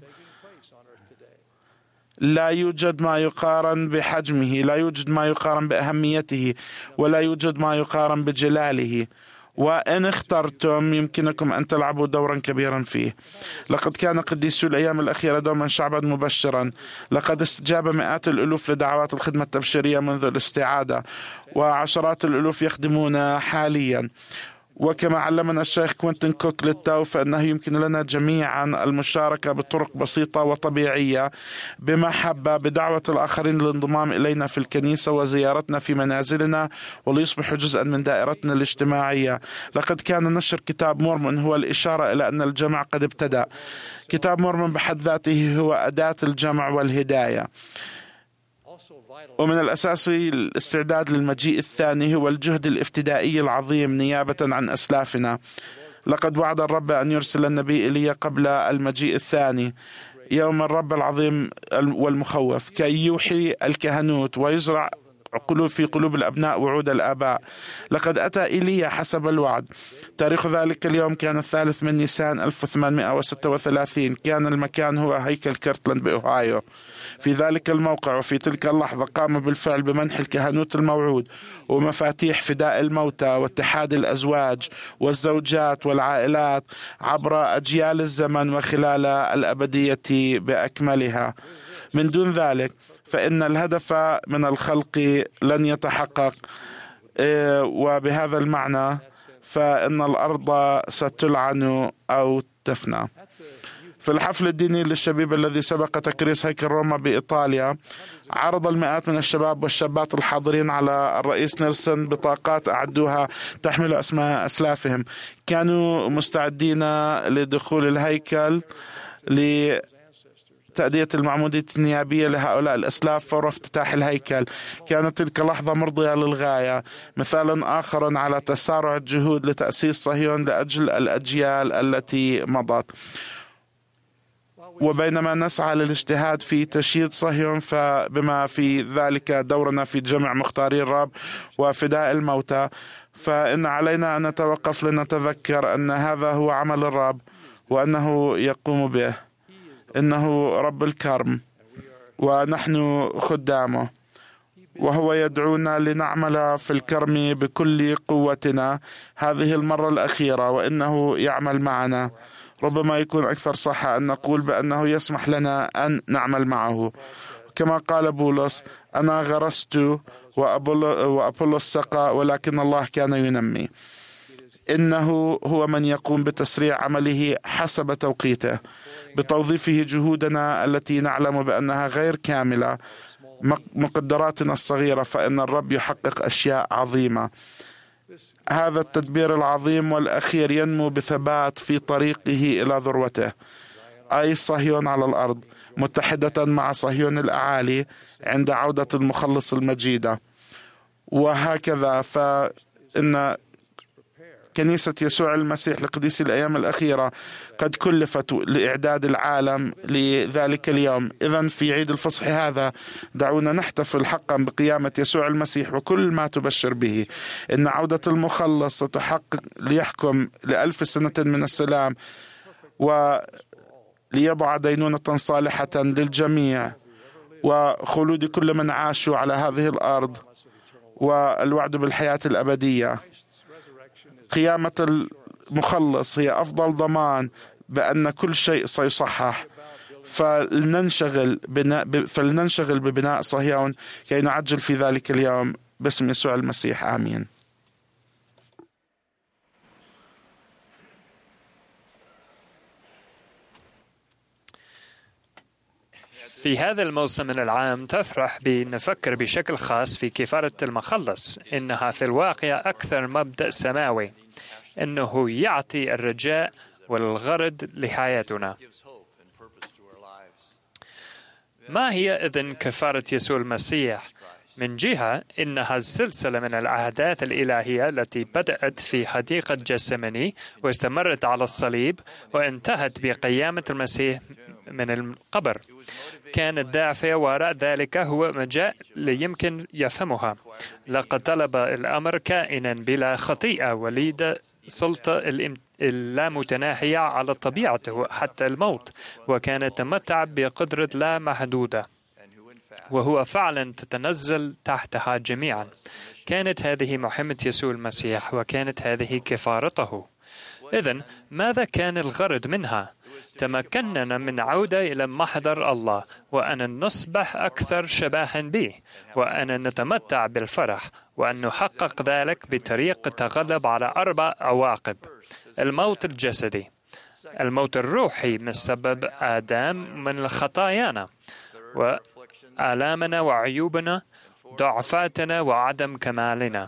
لا يوجد ما يقارن بحجمه، لا يوجد ما يقارن بأهميته، ولا يوجد ما يقارن بجلاله، وإن اخترتم يمكنكم أن تلعبوا دورا كبيرا فيه. لقد كان قديسو الأيام الأخيرة دوما شعبا مبشرا. لقد استجاب مئات الألوف لدعوات الخدمة التبشيرية منذ الاستعادة، وعشرات الألوف يخدمون حاليا. وكما علمنا الشيخ كوينتن كوك للتو، فإنه يمكن لنا جميعا المشاركة بطرق بسيطة وطبيعية بمحبة بدعوة الآخرين للانضمام إلينا في الكنيسة وزيارتنا في منازلنا وليصبحوا جزءا من دائرتنا الاجتماعية. لقد كان نشر كتاب مورمون هو الإشارة إلى أن الجمع قد ابتدأ. كتاب مورمون بحد ذاته هو أداة الجمع والهداية. ومن الأساسي الاستعداد للمجيء الثاني هو الجهد الافتدائي العظيم نيابة عن أسلافنا. لقد وعد الرب أن يرسل النبي إيليا قبل المجيء الثاني، يوم الرب العظيم والمخوف، كي يوحي الكهنوت ويزرع قلوب في قلوب الأبناء وعود الآباء. لقد أتى إيليا حسب الوعد. تاريخ ذلك اليوم كان الثالث من نيسان ألف وثمانمائة وستة وثلاثين. كان المكان هو هيكل كيرتلاند بأوهايو. في ذلك الموقع وفي تلك اللحظة قام بالفعل بمنح الكهنوت الموعود ومفاتيح فداء الموتى واتحاد الأزواج والزوجات والعائلات عبر أجيال الزمن وخلال الأبدية بأكملها. من دون ذلك فإن الهدف من الخلق لن يتحقق، وبهذا المعنى فإن الأرض ستلعن أو تفنى. في الحفل الديني للشبيب الذي سبق تكريس هيكل روما بإيطاليا، عرض المئات من الشباب والشابات الحاضرين على الرئيس نيلسون بطاقات أعدوها تحمل أسماء أسلافهم. كانوا مستعدين لدخول الهيكل لتأدية المعمودية النيابية لهؤلاء الأسلاف فور افتتاح الهيكل. كانت تلك لحظة مرضية للغاية، مثال آخر على تسارع الجهود لتأسيس صهيون لأجل الأجيال التي مضت. وبينما نسعى للاجتهاد في تشييد صهيون، فبما في ذلك دورنا في جمع مختاري الرب وفداء الموتى، فإن علينا أن نتوقف لنتذكر أن هذا هو عمل الرب وأنه يقوم به. إنه رب الكرم ونحن خدامه، وهو يدعونا لنعمل في الكرم بكل قوتنا هذه المرة الأخيرة، وإنه يعمل معنا. ربما يكون أكثر صحة أن نقول بأنه يسمح لنا أن نعمل معه. كما قال بولس: أنا غرست وأبولو سقى ولكن الله كان ينمي. إنه هو من يقوم بتسريع عمله حسب توقيته، بتوظيفه جهودنا التي نعلم بأنها غير كاملة، مقدراتنا الصغيرة، فإن الرب يحقق أشياء عظيمة. هذا التدبير العظيم والأخير ينمو بثبات في طريقه إلى ذروته، أي صهيون على الأرض، متحدة مع صهيون الأعالي عند عودة المخلص المجيدة. وهكذا فإن كنيسة يسوع المسيح لقديس الأيام الأخيرة قد كلفت لإعداد العالم لذلك اليوم. إذن في عيد الفصح هذا دعونا نحتفل حقا بقيامة يسوع المسيح وكل ما تبشر به. إن عودة المخلص ستحقق ليحكم لألف سنة من السلام وليضع دينونة صالحة للجميع وخلود كل من عاشوا على هذه الأرض والوعد بالحياة الأبدية. قيامة المخلص هي أفضل ضمان بأن كل شيء سيصحح، فلننشغل بناء فلننشغل ببناء صهيون كي نعجل في ذلك اليوم باسم يسوع المسيح. آمين. في هذا الموسم من العام تفرح بنفكر بشكل خاص في كفارة المخلص، إنها في الواقع أكثر مبدأ سماوي، إنه يعطي الرجاء والغرض لحياتنا. ما هي إذن كفارة يسوع المسيح؟ من جهة إنها السلسلة من الأحداث الإلهية التي بدأت في حديقة جثماني واستمرت على الصليب وانتهت بقيامة المسيح من القبر. كان الدافع وراء ذلك هو مجال يمكن يفهمها. لقد طلب الأمر كائنا بلا خطيئة وليد سلطة اللامتناهية على طبيعته حتى الموت، وكان يتمتع بقدرة لا محدودة، وهو فعلا تتنزل تحتها جميعا. كانت هذه مهمة يسوع المسيح وكانت هذه كفارته. إذن ماذا كان الغرض منها؟ تمكننا من عودة إلى محضر الله، وأن نصبح أكثر شباها به، وأن نتمتع بالفرح، وأن نحقق ذلك بطريقة تغلب على أربع عواقب: الموت الجسدي، الموت الروحي من سبب آدم من خطايانا وآلامنا وعيوبنا، ضعفاتنا وعدم كمالنا.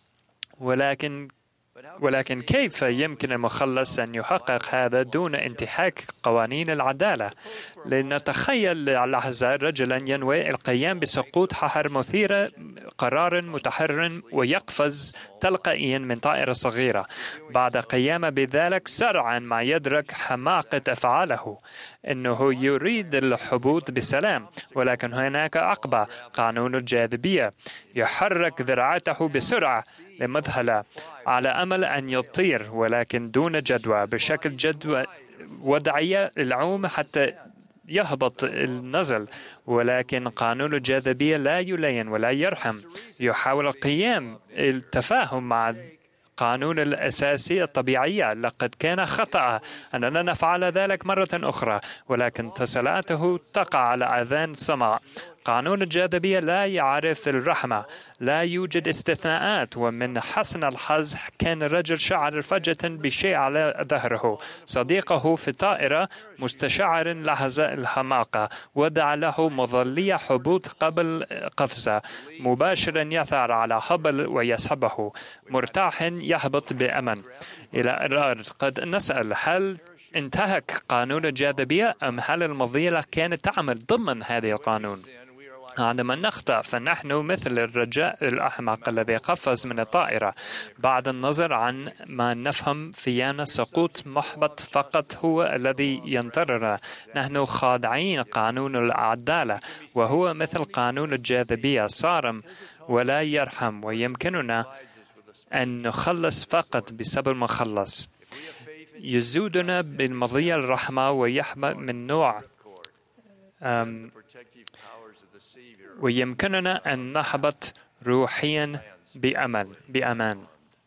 ولكن ولكن كيف يمكن المخلص أن يحقق هذا دون انتهاك قوانين العدالة؟ لنتخيل لحظة رجلا ينوي القيام بسقوط حجر مثير قرار متحرر ويقفز تلقائيا من طائرة صغيرة. بعد قيامه بذلك سرعا ما يدرك حماقة أفعاله، إنه يريد الهبوط بسلام، ولكن هناك عقبة: قانون الجاذبية. يحرك ذراعته بسرعة لمذهلة على أمل أن يطير، ولكن دون جدوى، بشكل جدوى وضعية العوم حتى يهبط النزل. ولكن قانون الجاذبية لا يلين ولا يرحم. يحاول القيام التفاهم مع قانون الأساسي الطبيعية. لقد كان خطأ أننا نفعل ذلك مرة أخرى، ولكن تسلاته تقع على آذان سمع. قانون الجاذبية لا يعرف الرحمة، لا يوجد استثناءات. ومن حسن الحظ كان الرجل شعر فجأة بشيء على ظهره. صديقه في الطائرة مستشعر لحظة الحماقة وضع له مظلية هبوط قبل قفزة. مباشرا يثار على هبل ويسحبه، مرتاح يهبط بأمن إلى الأرض. قد نسأل: هل انتهك قانون الجاذبية أم هل المظلة كانت تعمل ضمن هذه القانون؟ عندما نخطأ فنحن مثل الرجاء الأحمق الذي قفز من الطائرة. بعد النظر عن ما نفهم فينا سقوط محبط فقط هو الذي ينتظرنا. نحن خاضعين قانون العدالة، وهو مثل قانون الجاذبية صارم ولا يرحم، ويمكننا أن نخلص فقط بسبب المخلص. يزودنا بالمضي الرحمة ويحمى من نوع ويمكننا أن نهبط روحيا بأمل بأمان.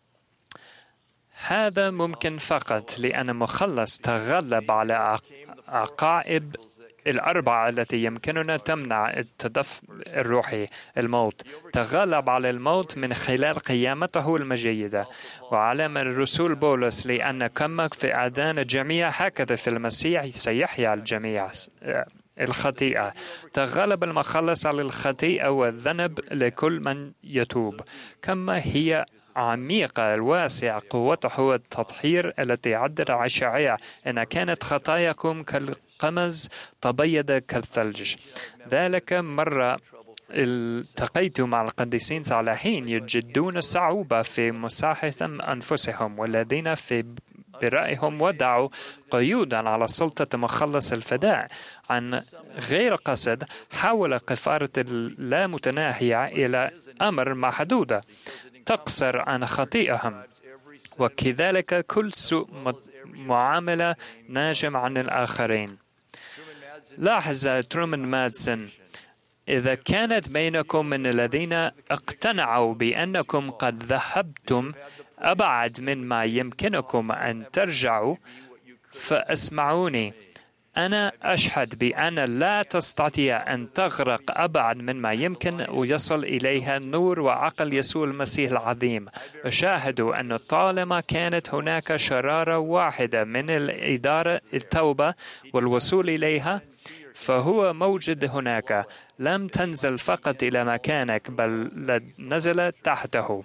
هذا ممكن فقط لأن مخلص تغلب على عقائب الأربعة التي يمكننا تمنع التدفق الروحي: الموت. تغلب على الموت من خلال قيامته المجيدة. وعلم الرسول بولس: لأن كما في آدان الجميع هكذا في المسيح سيحيا الجميع. الخطيئة. تغلب المخلص على الخطيئة والذنب لكل من يتوب. كما هي عميقة الواسع قوته التطهير التي عدت عشعية: إن كانت خطاياكم كالقمز تبيض كالثلج. ذلك مرة التقيت مع القديسين صالحين يجدون صعوبة في مساحتهم أنفسهم، والذين في برأيهم وضعوا قيودا على سلطة مخلص الفداء عن غير قصد. حول كفارة اللامتناهية إلى أمر محدودة تقصر عن خطيئهم، وكذلك كل سوء معاملة ناجم عن الآخرين. لاحظ ترومان مادسون: إذا كانت بينكم من الذين اقتنعوا بأنكم قد ذهبتم أبعد مما يمكنكم أن ترجعوا، فاسمعوني. أنا أشهد بأن لا تستطيع أن تغرق أبعد مما يمكن ويصل إليها نور وعقل يسوع المسيح العظيم. أشاهد أن طالما كانت هناك شرارة واحدة من الإدارة التوبة والوصول إليها، فهو موجود هناك، لم تنزل فقط إلى مكانك بل نزل تحته.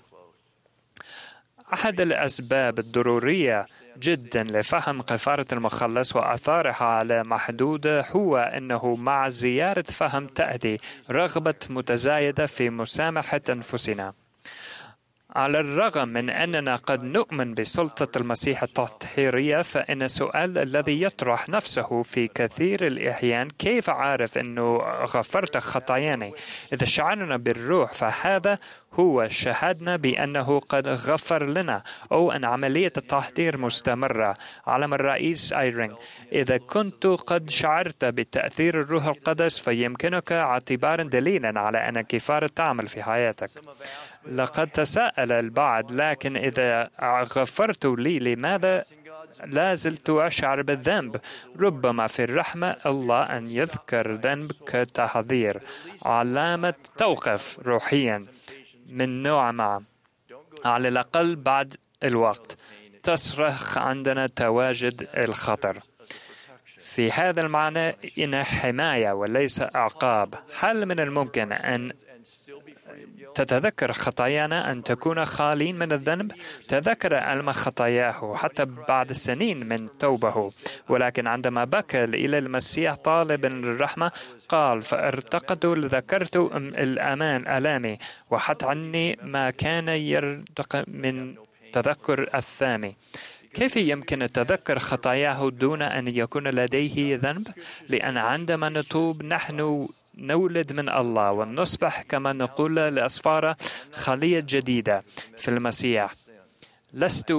أحد الأسباب الضرورية جدا لفهم كفارة المخلص وآثارها على محدودة هو أنه مع زيادة فهم تأتي رغبة متزايدة في مسامحة أنفسنا. على الرغم من أننا قد نؤمن بسلطة المسيح التطهيرية، فإن السؤال الذي يطرح نفسه في كثير الأحيان: كيف أعرف أنه غفرت خطاياي؟ إذا شعرنا بالروح فهذا هو شهدنا بأنه قد غفر لنا، أو أن عملية التحضير مستمرة. علم الرئيس آيرينغ: إذا كنت قد شعرت بتأثير الروح القدس فيمكنك اعتبار دليلا على أن الكفارة تعمل في حياتك. لقد تساءل البعض: لكن إذا غفرت لي لماذا لا زلت أشعر بالذنب؟ ربما في الرحمة الله أن يذكر ذنب كتحذير، علامة توقف روحيا من نوع ما، على الأقل بعد الوقت تصرخ عندنا تواجد الخطر. في هذا المعنى إن حماية وليس عقاب. هل من الممكن أن تتذكر خطايانا أن تكون خالين من الذنب؟ تذكر ألم خطاياه حتى بعد سنين من توبه، ولكن عندما بكى إلى المسيح طالبا الرحمة قال: فارتقدت ذكرت الأمان ألامي وحتى عني ما كان يرتق من تذكر الثامي. كيف يمكن تذكر خطاياه دون أن يكون لديه ذنب؟ لأن عندما نتوب نحن نولد من الله ونصبح كما نقول لأسفار خلية جديدة في المسيح. لست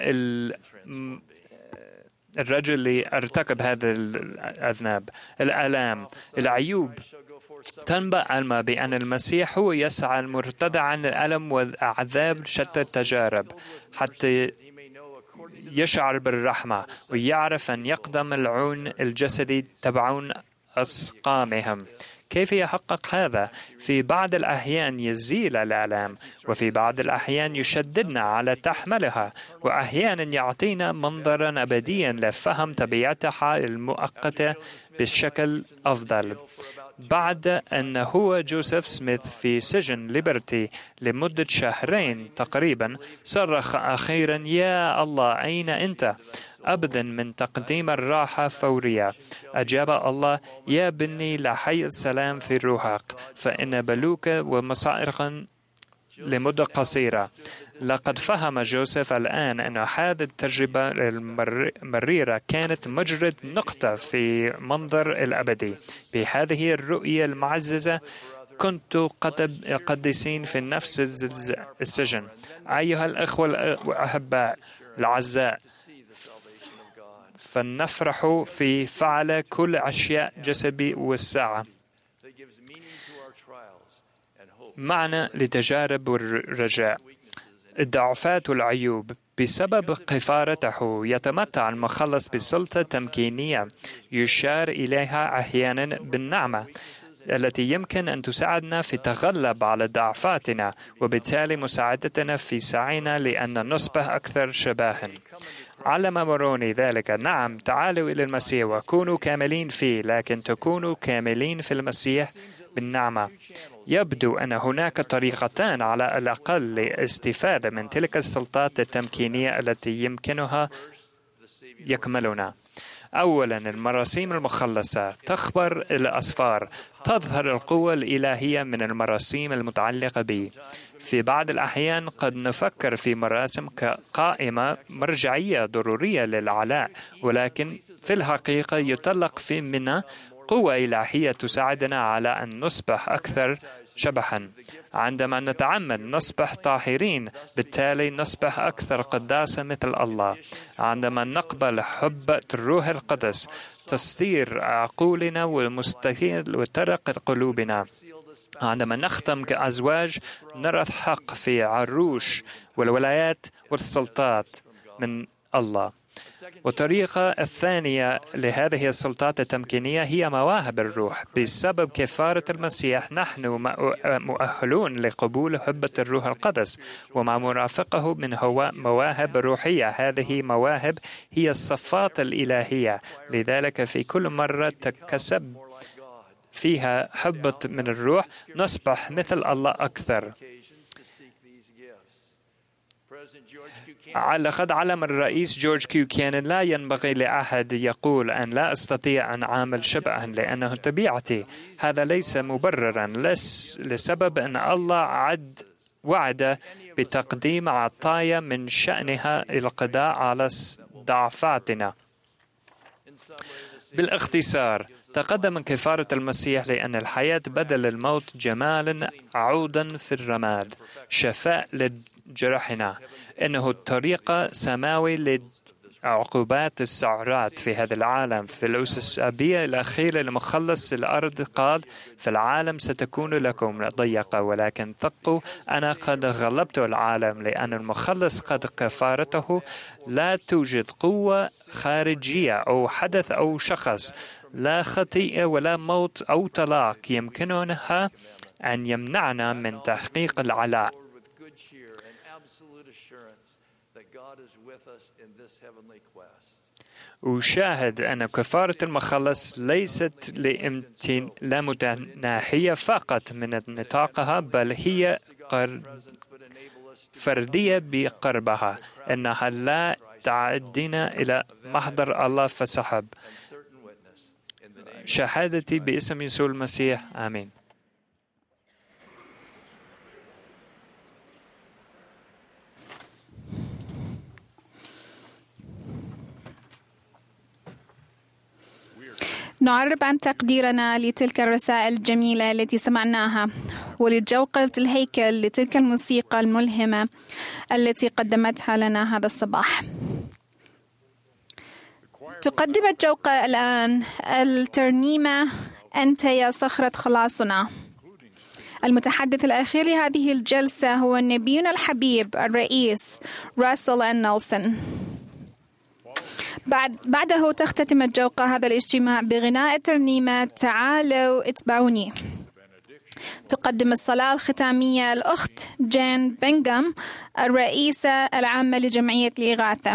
الرجل اللي ارتكب هذا الأذناب. الآلام، العيوب تنبأ علما بأن المسيح هو يسعى المرتدى عن الألم والعذاب شتى التجارب حتى يشعر بالرحمة ويعرف أن يقدم العون الجسدي تبعون أسقامهم. كيف يحقق هذا؟ في بعض الأحيان يزيل الآلام، وفي بعض الأحيان يشددنا على تحملها، وأحيانا يعطينا منظرا أبديا لفهم طبيعتها المؤقتة بشكل أفضل. بعد أن هو جوزيف سميث في سجن ليبرتي لمدة شهرين تقريبا صرخ أخيرا: يا الله أين أنت؟ أبدا من تقديم الراحة فورية. أجاب الله: يا بني لا حي السلام في روحك، فإن بلوك ومصائرا لمدة قصيرة. لقد فهم جوزيف الآن أن هذه التجربة المريرة كانت مجرد نقطة في منظر الأبدي. بهذه الرؤية المعززة كنت قديسين في نفس السجن. أيها الأخوة الأحباء الأعزاء، فلنفرح في فعل كل أشياء جسدي والساعة معنى لتجارب والرجاء. الضعفات والعيوب بسبب كفارته يتمتع المخلص بسلطة تمكينية يشار إليها أحيانا بالنعمة التي يمكن أن تساعدنا في التغلب على ضعفاتنا، وبالتالي مساعدتنا في سعينا لأن نصبح أكثر شباها. علم موروني ذلك: نعم، تعالوا إلى المسيح وكونوا كاملين فيه، لكن تكونوا كاملين في المسيح بالنعمة. يبدو أن هناك طريقتان على الأقل للاستفادة من تلك السلطات التمكينية التي يمكنها يكملنا. أولا، المراسيم المخلصة تخبر الأسفار. تظهر القوة الإلهية من المراسيم المتعلقة به. في بعض الأحيان قد نفكر في مراسم كقائمة مرجعية ضرورية للعلاء، ولكن في الحقيقة يطلق في منا قوة إلهية تساعدنا على أن نصبح أكثر شبحا. عندما نتعمد نصبح طاهرين، بالتالي نصبح أكثر قداسة مثل الله. عندما نقبل حب الروح القدس تصير عقولنا ومستقيل وترق قلوبنا. عندما نختم كأزواج نرث حق في عروش والولايات والسلطات من الله. والطريقة الثانية لهذه السلطات التمكينية هي مواهب الروح. بسبب كفارة المسيح نحن مؤهلون لقبول هبة الروح القدس ومع مرافقه من هو مواهب روحية. هذه مواهب هي الصفات الإلهية، لذلك في كل مرة تكسب فيها حبة من الروح نصبح مثل الله أكثر. لقد علم الرئيس جورج كيوكيان لا ينبغي لأحد يقول أن لا أستطيع أن أعمل شبها لأنه طبيعتي. هذا ليس مبررا لسبب أن الله عد وعد بتقديم عطايا من شأنها القضاء على ضعفاتنا. بالاختصار، تقدم كفارة المسيح لأن الحياة بدل الموت جمال عودا في الرماد، شفاء لجرحنا. إنه الطريقة سماوي لعقوبات السعرات في هذا العالم. في الأسابيع الأخيرة لمخلص الأرض قال: في العالم ستكون لكم ضيقة ولكن ثقوا أنا قد غلبت العالم. لأن المخلص قد كفارته لا توجد قوة خارجية أو حدث أو شخص، لا خطيئة ولا موت أو طلاق يمكنها أن يمنعنا من تحقيق العلاء. وشاهد أن كفارة المخلص ليست لا متناهية فقط من نطاقها، بل هي فردية بقربها، أنها لا تعدينا إلى محضر الله فسحب. شهادتي باسم يسوع المسيح، آمين. نعرب عن تقديرنا لتلك الرسائل الجميلة التي سمعناها، ولجوقة الهيكل لتلك الموسيقى الملهمة التي قدمتها لنا هذا الصباح. تقدم الجوقة الآن الترنيمة أنت يا صخرة خلاصنا. المتحدث الأخير لهذه الجلسة هو نبينا الحبيب الرئيس راسل أن نيلسون. بعد بعده تختتم الجوقة هذا الاجتماع بغناء الترنيمة تعالوا اتبعوني. تقدم الصلاة الختامية الأخت جان بنغام الرئيسة العامة لجمعية الإغاثة.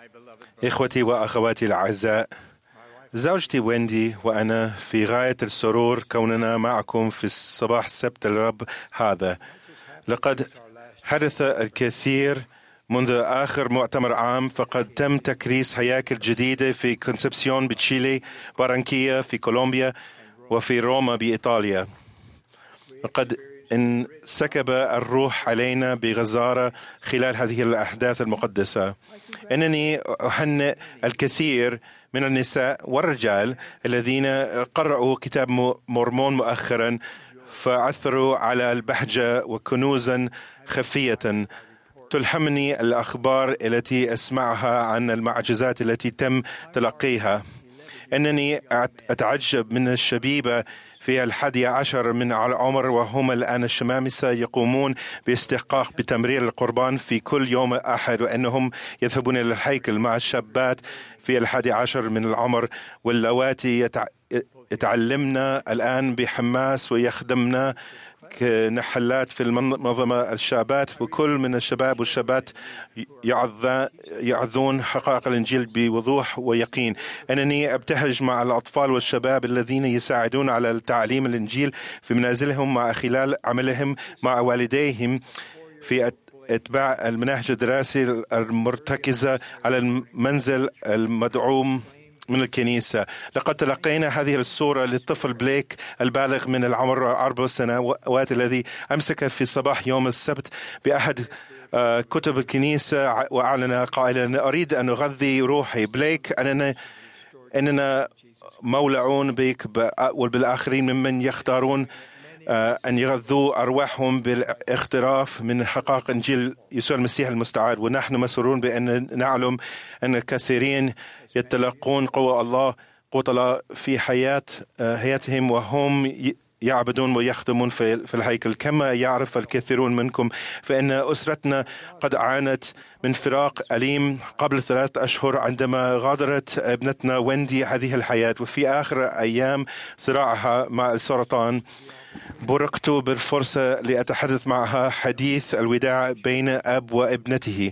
إخوتي وأخواتي الأعزاء، زوجتي ويندي وأنا في غاية السرور كوننا معكم في الصباح السبت الرب هذا. لقد حدث الكثير منذ آخر مؤتمر عام، فقد تم تكريس هياكل جديدة في كونسبسيون بتشيلي، بارانكيا في كولومبيا، وفي روما بإيطاليا. لقد انسكب الروح علينا بغزارة خلال هذه الأحداث المقدسة. إنني أهنئ الكثير من النساء والرجال الذين قرأوا كتاب مورمون مؤخرا، فعثروا على البهجة وكنوزا خفية. تلهمني الأخبار التي أسمعها عن المعجزات التي تم تلقيها. أنني أتعجب من الشبيبة في الحادي عشر من العمر وهم الآن الشمامسة يقومون باستحقاق بتمرير القربان في كل يوم أحد، وأنهم يذهبون إلى الهيكل مع الشابات في الحادي عشر من العمر، واللواتي يتع... يتعلمنا الآن بحماس ويخدمنا كنحلات في المنظمة الشابات، وكل من الشباب والشابات يعظون حقائق الإنجيل بوضوح ويقين. أنني أبتهج مع الأطفال والشباب الذين يساعدون على تعليم الإنجيل في منازلهم مع خلال عملهم مع والديهم في اتباع المناهج الدراسي المرتكزة على المنزل المدعوم من الكنيسة. لقد تلقينا هذه الصورة للطفل بليك البالغ من العمر أربع سنوات الذي أمسك في صباح يوم السبت بأحد كتب الكنيسة وأعلن قائلا: أريد أن أغذي روحي بليك، أننا أننا مولعون بك وبالآخرين ممن يختارون أن يغذوا أرواحهم بالاقتراف من حقائق إنجيل يسوع المسيح المستعاد. ونحن مسرورون بأن نعلم أن كثيرين يتلقون قوة الله قوة الله في حياة حياتهم وهم يعبدون ويخدمون في الهيكل. كما يعرف الكثيرون منكم فإن أسرتنا قد عانت من فراق أليم قبل ثلاثة أشهر عندما غادرت ابنتنا ويندي هذه الحياة، وفي آخر أيام صراعها مع السرطان برقت بالفرصة لأتحدث معها حديث الوداع بين أب وابنته.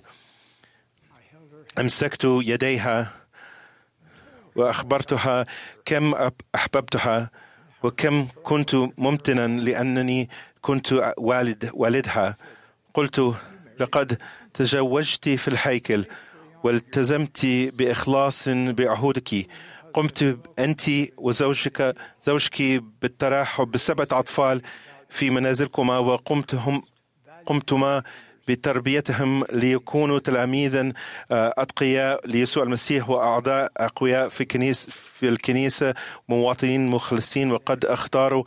أمسكت يديها وأخبرتها كم أحببتها وكم كنت ممتنا لأنني كنت والد والدها. قلت: لقد تزوجت في الهيكل والتزمت بإخلاص بعهودك. قمت أنت وزوجك زوجك بالترحب بسبعة أطفال في منازلكما، وقمتهم قمتما بتربيتهم ليكونوا تلاميذا أتقياء ليسوع المسيح وأعضاء أقوياء في الكنيسة في الكنيسة مواطنين مخلصين، وقد اختاروا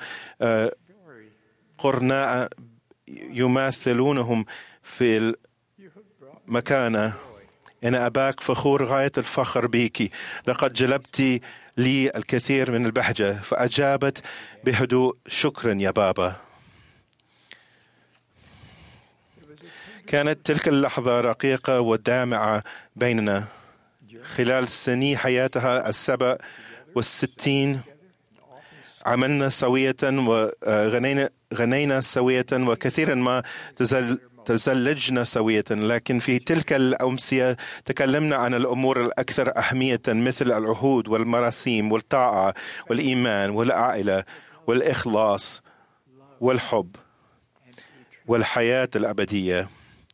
قرناء يماثلونهم في المكانة. أنا أباك فخور غاية الفخر بك، لقد جلبت لي الكثير من البهجة. فأجابت بهدوء: شكرا يا بابا. كانت تلك اللحظة رقيقة ودامعة بيننا. خلال سني حياتها السبع والستين عملنا سوية وغنينا غنينا سوية، وكثيرا ما تزل تزلجنا سوية، لكن في تلك الأمسية تكلمنا عن الأمور الأكثر أهمية مثل العهود والمراسيم والطاعة والإيمان والعائلة والإخلاص والحب والحياة الأبدية.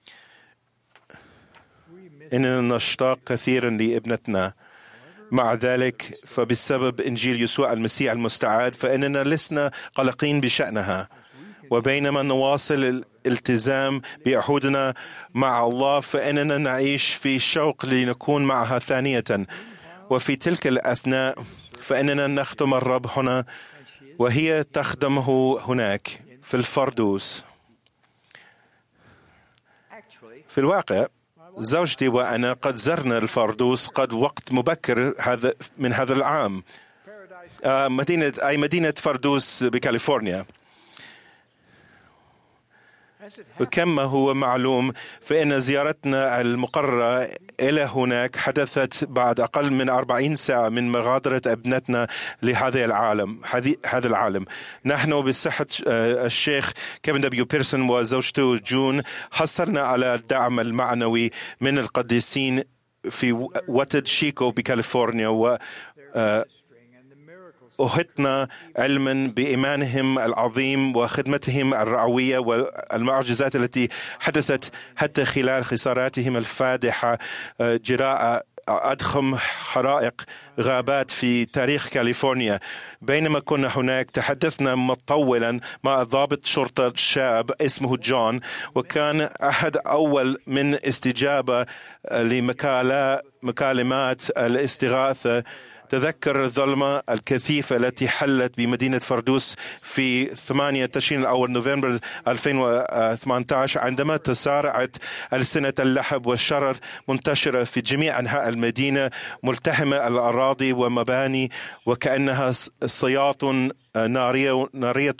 إننا نشتاق كثيرا لابنتنا. مع ذلك فبسبب إنجيل يسوع المسيح المستعاد فإننا لسنا قلقين بشأنها، وبينما نواصل الالتزام بعهودنا مع الله فإننا نعيش في شوق لنكون معها ثانية. وفي تلك الأثناء فإننا نخدم الرب هنا وهي تخدمه هناك في الفردوس. في الواقع زوجتي وأنا قد زرنا الفردوس قد وقت مبكر هذا من هذا العام، آه مدينة أي مدينة فردوس بكاليفورنيا. وكما هو معلوم فإن زيارتنا المقررة إلى هناك حدثت بعد أقل من أربعين ساعة من مغادرة ابنتنا لهذا العالم هذا العالم. نحن بصحة الشيخ كيفن دبليو بيرسون وزوجته جون حصلنا على الدعم المعنوي من القديسين في وتد شيكو بكاليفورنيا، و أهتنا علما بإيمانهم العظيم وخدمتهم الرعوية والمعجزات التي حدثت حتى خلال خساراتهم الفادحة جراء أضخم حرائق غابات في تاريخ كاليفورنيا. بينما كنا هناك تحدثنا مطولا مع ضابط شرطة شاب اسمه جون، وكان أحد أول من استجابة لمكالمات الاستغاثة. تذكر الظلمة الكثيفة التي حلت بمدينة فردوس في ثمانية تشرين الأول نوفمبر ألفين وثمانية عشر، عندما تسارعت ألسنة اللهب والشرر منتشرة في جميع أنحاء المدينة، ملتهمة الأراضي ومباني وكأنها صياط نارية نارية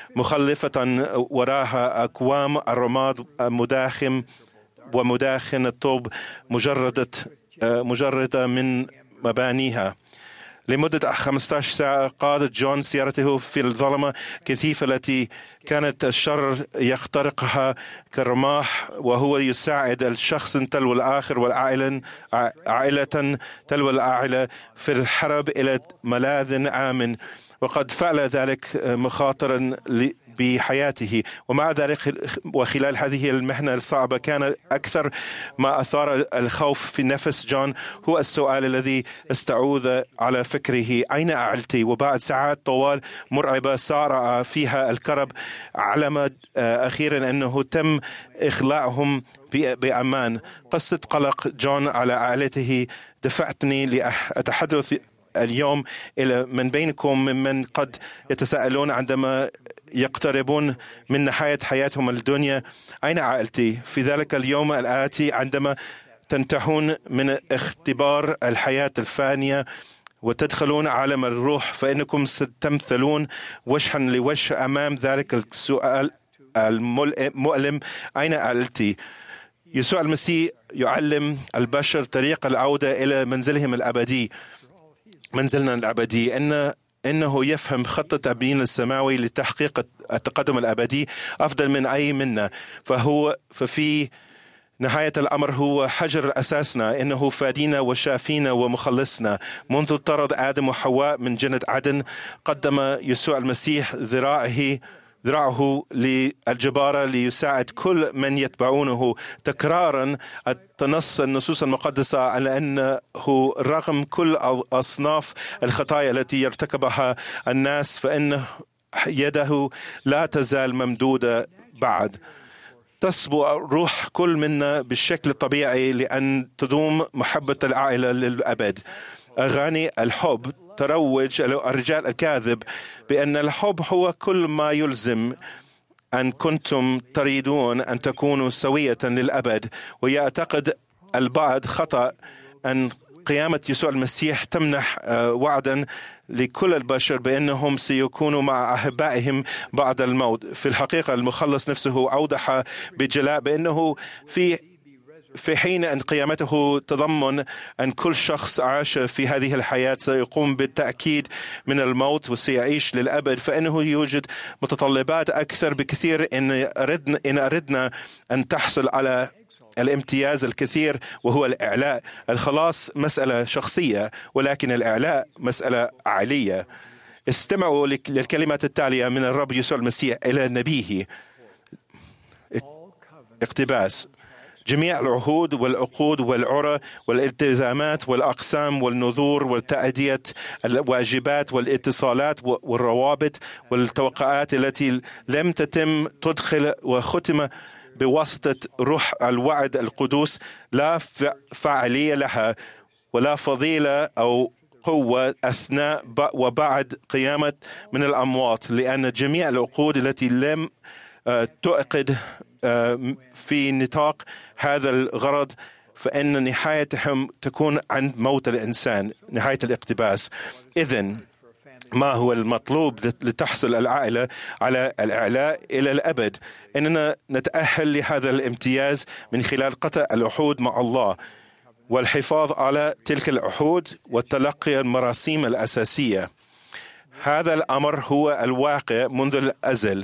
مخلفة وراها أكوام الرماد مداخم ومداخن الطوب مجردة مجردة من مبانيها. لمدة خمسة عشر ساعة قاد جون سيارته في الظلمة كثيفة التي كانت الشر يخترقها كالرماح، وهو يساعد الشخص تلو الآخر والعائلة عائلة تلو العائلة في الحرب إلى ملاذ آمن، وقد فعل ذلك مخاطرا بحياته. ومع ذلك وخلال هذه المهنة الصعبة كان أكثر ما أثار الخوف في نفس جون هو السؤال الذي استعوذ على فكره: أين عائلتي؟ وبعد ساعات طوال مرعبة سارع فيها الكرب، علم أخيرا أنه تم إخلاعهم بأمان. قصة قلق جون على عائلته دفعتني لأتحدث اليوم إلى من بينكم ممن قد يتساءلون عندما يقتربون من نهاية حياتهم الدنيا: أين عائلتي؟ في ذلك اليوم الآتي عندما تنتهون من اختبار الحياة الفانية وتدخلون عالم الروح، فإنكم ستمثلون وجها لوجه أمام ذلك السؤال المؤلم: أين عائلتي؟ يسوع المسيح يعلم البشر طريق العودة إلى منزلهم الأبدي، منزلنا الأبدي. إن إنه يفهم خطة أبينا السماوي لتحقيق التقدم الأبدي أفضل من أي منا، فهو ففي نهاية الأمر هو حجر أساسنا، إنه فادينا وشافينا ومخلصنا. منذ طرد آدم وحواء من جنة عدن قدم يسوع المسيح ذراعه ذراعه للجبارة ليساعد كل من يتبعونه، تكرارا تنص النصوص المقدسة على أنه رغم كل أصناف الخطايا التي يرتكبها الناس فإن يده لا تزال ممدودة بعد. تصبو روح كل منا بالشكل الطبيعي لأن تدوم محبة العائلة للأبد. أغاني الحب تروج الرجال الكاذب بأن الحب هو كل ما يلزم أن كنتم تريدون أن تكونوا سوية للأبد، ويعتقد البعض خطأ أن قيامة يسوع المسيح تمنح وعدا لكل البشر بأنهم سيكونوا مع أحبائهم بعد الموت. في الحقيقة المخلص نفسه أوضح بجلاء بأنه في في حين أن قيامته تضمن أن كل شخص عاش في هذه الحياة سيقوم بالتأكيد من الموت وسيعيش للأبد، فإنه يوجد متطلبات أكثر بكثير إن أردنا, إن أردنا أن تحصل على الامتياز الكثير، وهو الإعلاء. الخلاص مسألة شخصية، ولكن الإعلاء مسألة عالية. استمعوا للكلمات التالية من الرب يسوع المسيح إلى نبيه. اقتباس: جميع العهود والعقود والعرى والالتزامات والأقسام والنذور والتأدية الواجبات والاتصالات والروابط والتوقعات التي لم تتم تدخل وختم بواسطة روح الوعد القدوس لا فعالية لها ولا فضيلة أو قوة أثناء وبعد قيامة من الأموات، لأن جميع العقود التي لم تعقد في نطاق هذا الغرض فإن نهايتهم تكون عند موت الإنسان. نهاية الاقتباس. إذن ما هو المطلوب لتحصل العائلة على الإعلاء إلى الأبد؟ إننا نتأهل لهذا الامتياز من خلال قطع العهود مع الله والحفاظ على تلك العهود وتلقي المراسيم الأساسية. هذا الأمر هو الواقع منذ الأزل.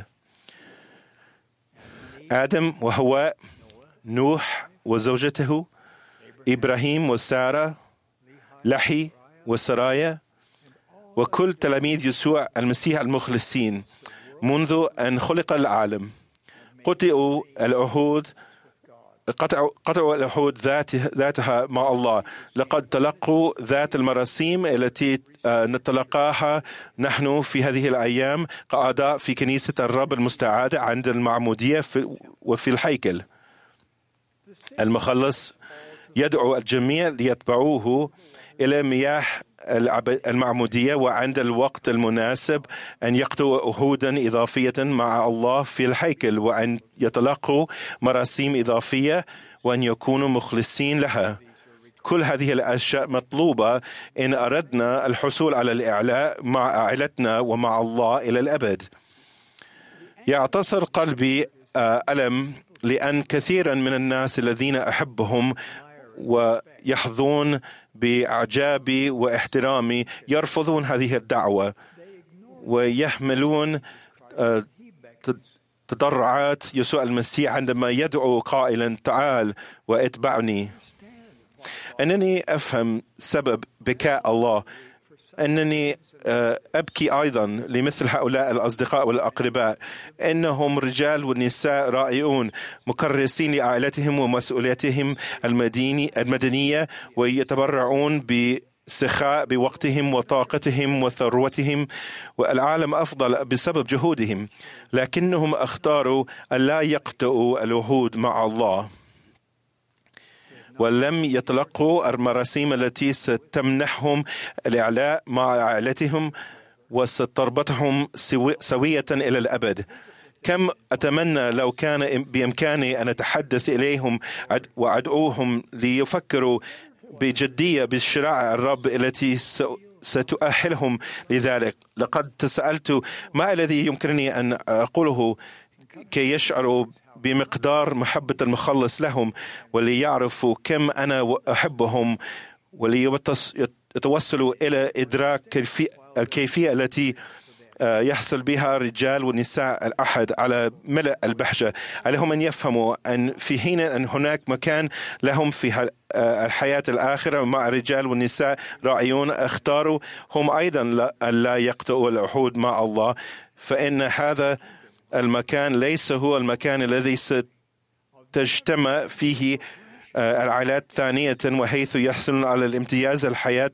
آدم وحواء، نوح وزوجته، إبراهيم وسارة، لحي وسرايا، وكل تلاميذ يسوع المسيح المخلصين منذ أن خلق العالم قطعوا العهود قطعوا قطعوا العهود ذات ذاتها مع الله. لقد تلقوا ذات المراسيم التي نتلقاها نحن في هذه الأيام كأعضاء في كنيسة الرب المستعادة عند المعمودية وفي الهيكل. المخلص يدعو الجميع ليتبعوه إلى مياه المعمودية، وعند الوقت المناسب أن يقطعوا عهودا إضافية مع الله في الهيكل، وأن يتلقوا مراسيم إضافية، وأن يكونوا مخلصين لها. كل هذه الأشياء مطلوبة إن أردنا الحصول على الإعلاء مع عائلتنا ومع الله إلى الأبد. يعتصر قلبي ألم لأن كثيرا من الناس الذين أحبهم ويحظون بإعجابي واحترامي يرفضون هذه الدعوة ويحملون تضرعات يسوع المسيح عندما يدعو قائلا تعال واتبعني. أنني أفهم سبب بكاء الله، أنني أبكي أيضا لمثل هؤلاء الأصدقاء والأقرباء، إنهم رجال ونساء رائعون مكرسين لعائلتهم ومسؤولياتهم المديني المدنية، ويتبرعون بسخاء بوقتهم وطاقتهم وثروتهم، والعالم أفضل بسبب جهودهم، لكنهم اختاروا أن لا يقطعوا العهود مع الله، ولم يتلقوا المراسيم التي ستمنحهم الإعلاء مع عائلتهم وستربطهم سوية إلى الأبد. كم أتمنى لو كان بإمكاني أن أتحدث إليهم وأدعوهم ليفكروا بجدية بشرائع الرب التي ستؤهلهم لذلك. لقد تسألت ما الذي يمكنني أن أقوله كي يشعروا بمقدار محبة المخلص لهم، وليعرفوا كم أنا أحبهم، وليتوصلوا إلى إدراك الكيفية التي يحصل بها رجال ونساء الأحد على ملء البهجة. عليهم أن يفهموا أن في حين أن هناك مكان لهم في الحياة الآخرة مع رجال ونساء راعيون اختاروا هم أيضا أن لا يقطعوا العهود مع الله، فإن هذا المكان ليس هو المكان الذي ستجتمع فيه العائلات ثانية وحيث يحصلون على الامتياز الحياة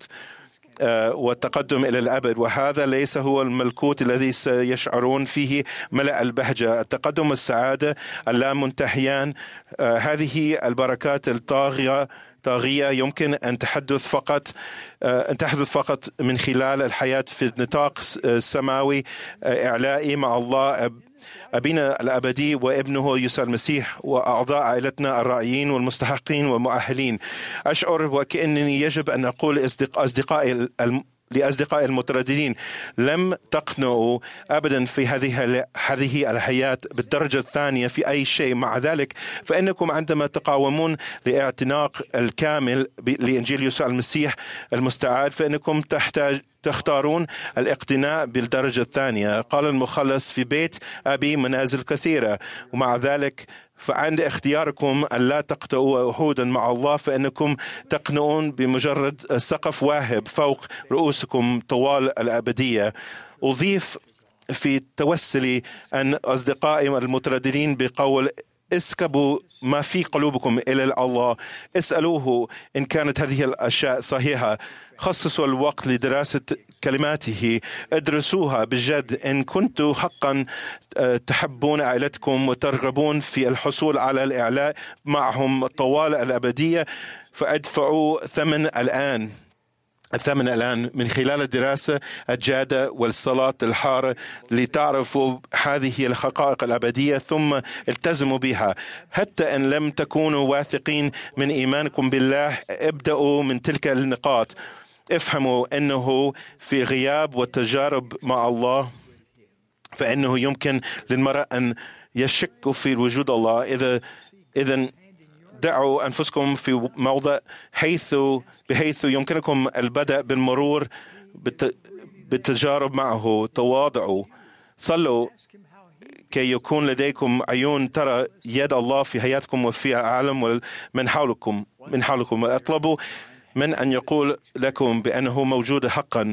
والتقدم إلى الأبد، وهذا ليس هو الملكوت الذي سيشعرون فيه ملأ البهجة. التقدم والسعادة اللا منتهيان، هذه البركات الطاغية طاغية يمكن أن تحدث فقط أن تحدث فقط من خلال الحياة في نطاق سماوي إعلائي مع الله أبينا الأبدي وابنه يسوع المسيح وأعضاء عائلتنا الرائعين والمستحقين والمؤهلين. أشعر وكأنني يجب أن أقول أصدقائي لأصدقائي المترددين لم تقنعوا أبدا في هذه هذه الحياة بالدرجة الثانية في أي شيء. مع ذلك فإنكم عندما تقاومون لاعتناق الكامل لإنجيل يسوع المسيح المستعاد فإنكم تحتاج تختارون الاقتناء بالدرجة الثانية. قال المخلص في بيت أبي منازل كثيرة، ومع ذلك فعند اختياركم أن لا تقطعوا عهودا مع الله فإنكم تقنعون بمجرد سقف واهب فوق رؤوسكم طوال الأبدية. أضيف في توسلي أن أصدقائي المترددين بقول اسكبوا ما في قلوبكم إلى الله، اسألوه إن كانت هذه الأشياء صحيحة، خصصوا الوقت لدراسة كلماته، ادرسوها بجد. إن كنتم حقا تحبون عائلتكم وترغبون في الحصول على الإعلاء معهم طوال الأبدية فادفعوا ثمن الآن الثمن الآن من خلال الدراسة الجادة والصلاة الحارة لتعرفوا هذه الحقائق الأبدية ثم التزموا بها. حتى إن لم تكونوا واثقين من إيمانكم بالله ابدأوا من تلك النقاط. افهموا أنه في غياب والتجارب مع الله فإنه يمكن للمرء أن يشك في وجود الله. إذا إذا دعوا أنفسكم في موضع حيث بحيث يمكنكم البدء بالمرور بالتجارب معه. تواضعوا، صلوا كي يكون لديكم عيون ترى يد الله في حياتكم وفي العالم من حولكم. من حولكم واطلبوا من أن يقول لكم بأنه موجود حقا.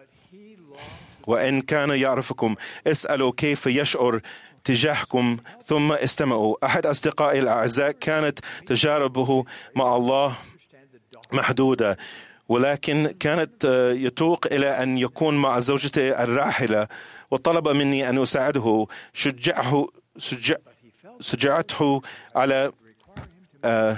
وإن كان يعرفكم اسألوا كيف يشعر تجاهكم ثم استمعوا. أحد أصدقائي الأعزاء كانت تجاربه مع الله محدودة، ولكن كانت يتوق إلى أن يكون مع زوجته الراحلة، وطلب مني أن أساعده. شجعه شجع شجعته على آه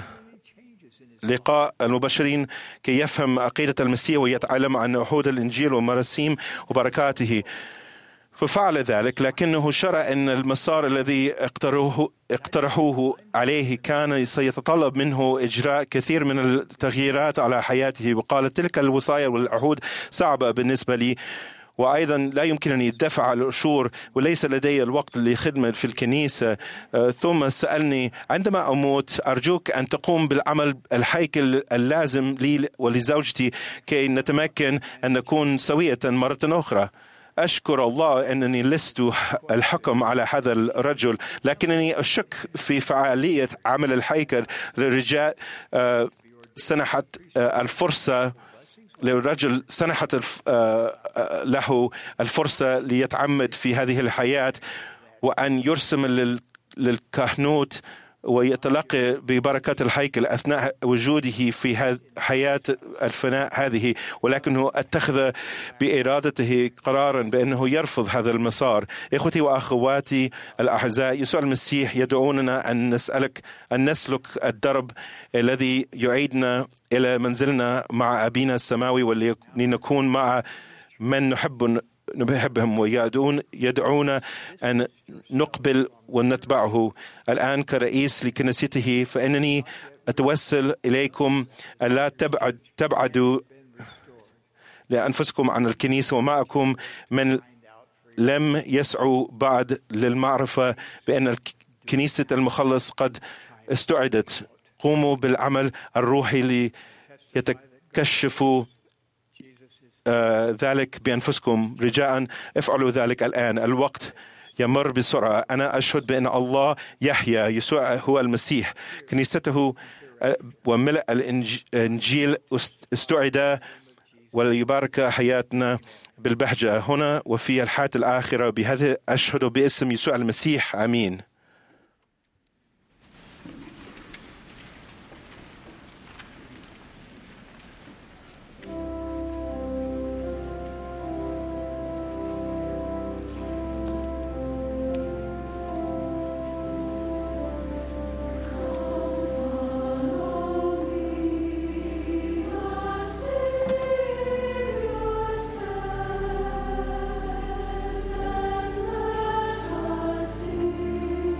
لقاء المبشرين كي يفهم عقيدة المسيح ويتعلم عن وحود الإنجيل ومراسيم وبركاته، ففعل ذلك. لكنه شرع أن المسار الذي اقترحوه, اقترحوه عليه كان سيتطلب منه إجراء كثير من التغييرات على حياته، وقال تلك الوصايا والعهود صعبة بالنسبة لي، وأيضا لا يمكنني الدفع العشور وليس لدي الوقت لخدمة في الكنيسة. ثم سألني عندما أموت أرجوك أن تقوم بالعمل الهيكل اللازم لي ولزوجتي كي نتمكن أن نكون سوية مرة أخرى. أشكر الله أنني لست الحكم على هذا الرجل، لكنني أشك في فعالية عمل الهيكل للرجال. سنحت الفرصة للرجل سنحت له الفرصة ليتعمد في هذه الحياة وأن يرسم للكهنوت ويتلقى ببركات الهيكل أثناء وجوده في حياة الفناء هذه، ولكنه اتخذ بإرادته قرارا بأنه يرفض هذا المسار. إخوتي وأخواتي الأعزاء، يسوع المسيح يدعوننا أن نسألك أن نسلك الدرب الذي يعيدنا إلى منزلنا مع أبينا السماوي، ولنكون مع من نحب نحبهم، ويدعون يدعونا أن نقبل ونتبعه. الآن كرئيس لكنيسته فإنني أتوسل إليكم ألا تبعد تبعدوا لأنفسكم عن الكنيسة ومعكم من لم يسعوا بعد للمعرفة بأن كنيسة المخلص قد استعدت. قوموا بالعمل الروحي ليتكشفوا آه ذلك بأنفسكم. رجاء افعلوا ذلك الآن، الوقت يمر بسرعة. أنا أشهد بأن الله يحيى، يسوع هو المسيح، كنيسته وملء الإنجيل استعد، وليبارك حياتنا بالبهجة هنا وفي الحياة الآخرة. بهذا أشهد باسم يسوع المسيح، آمين. See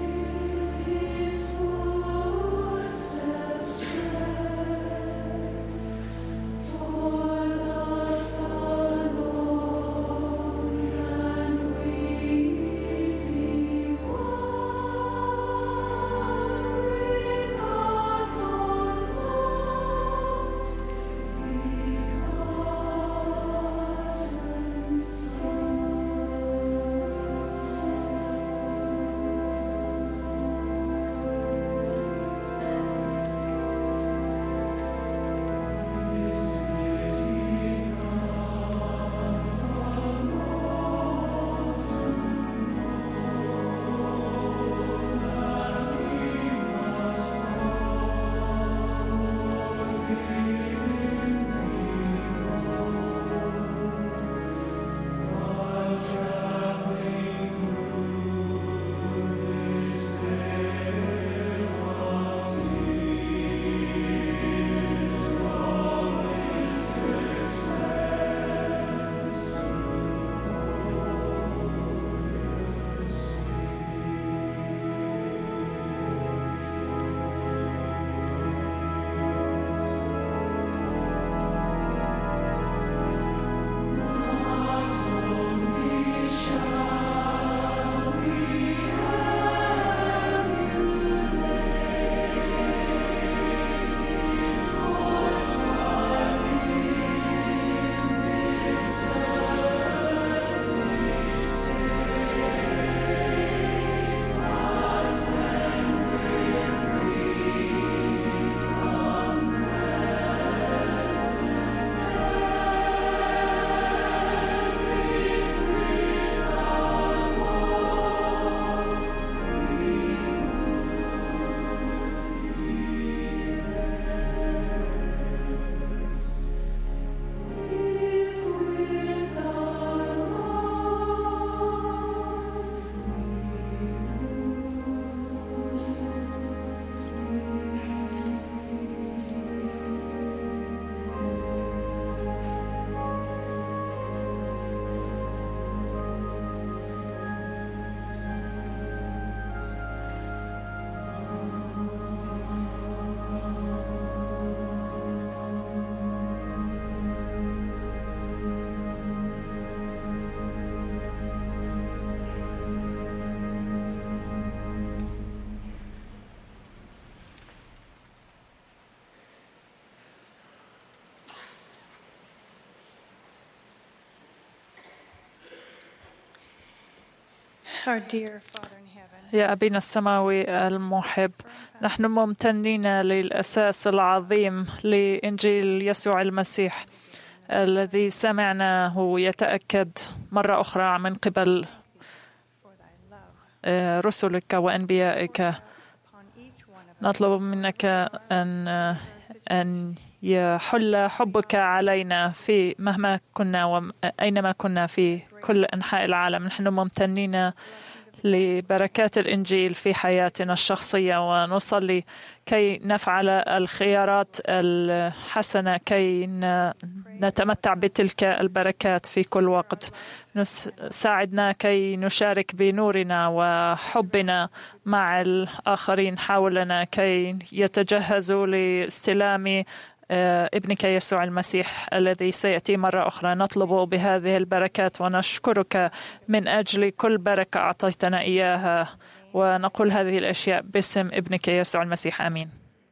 يا أبينا السماوي المحب، نحن ممتنين للأساس العظيم لإنجيل يسوع المسيح الذي سمعناه يتأكد مرة أخرى من قبل رسلك وأنبيائك. نطلب منك أن أن يحل حبك علينا في مهما كنا وأينما كنا في كل أنحاء العالم. نحن ممتنين لبركات الإنجيل في حياتنا الشخصية، ونصلي كي نفعل الخيارات الحسنة كي نتمتع بتلك البركات في كل وقت. ساعدنا كي نشارك بنورنا وحبنا مع الآخرين حولنا كي يتجهزوا لاستلام ابنك يسوع المسيح الذي سيأتي مرة أخرى. نطلب بهذه البركات ونشكرك من أجل كل بركة أعطيتنا إياها، ونقول هذه الأشياء باسم ابنك يسوع المسيح، آمين.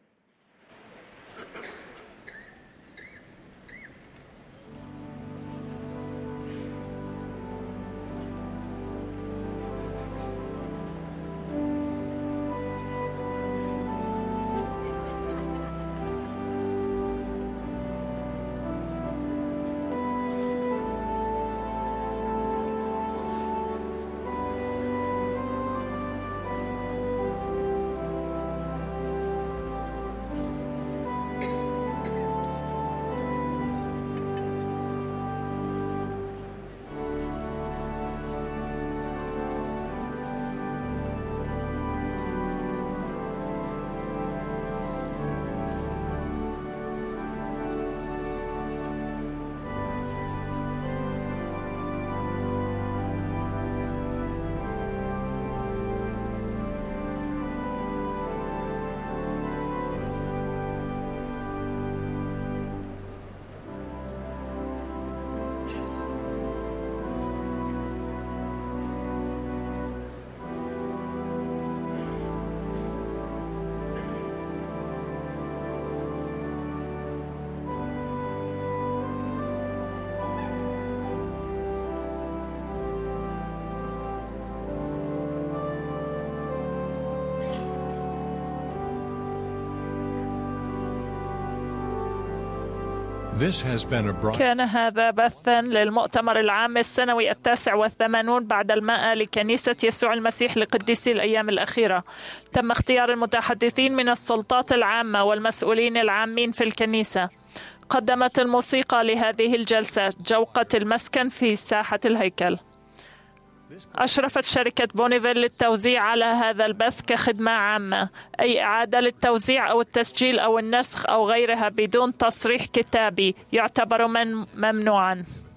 This has been a broad... كان هذا بثا للمؤتمر العام السنوي التاسع والثمانون بعد المائة لكنيسة يسوع المسيح لقديسي الأيام الأخيرة. تم اختيار المتحدثين من السلطات العامة والمسؤولين العامين في الكنيسة. قدمت الموسيقى لهذه الجلسة جوقة المسكن في ساحة الهيكل. أشرفت شركة بونيفيل للتوزيع على هذا البث كخدمة عامة. أي إعادة للتوزيع أو التسجيل أو النسخ أو غيرها بدون تصريح كتابي يعتبر من ممنوعاً.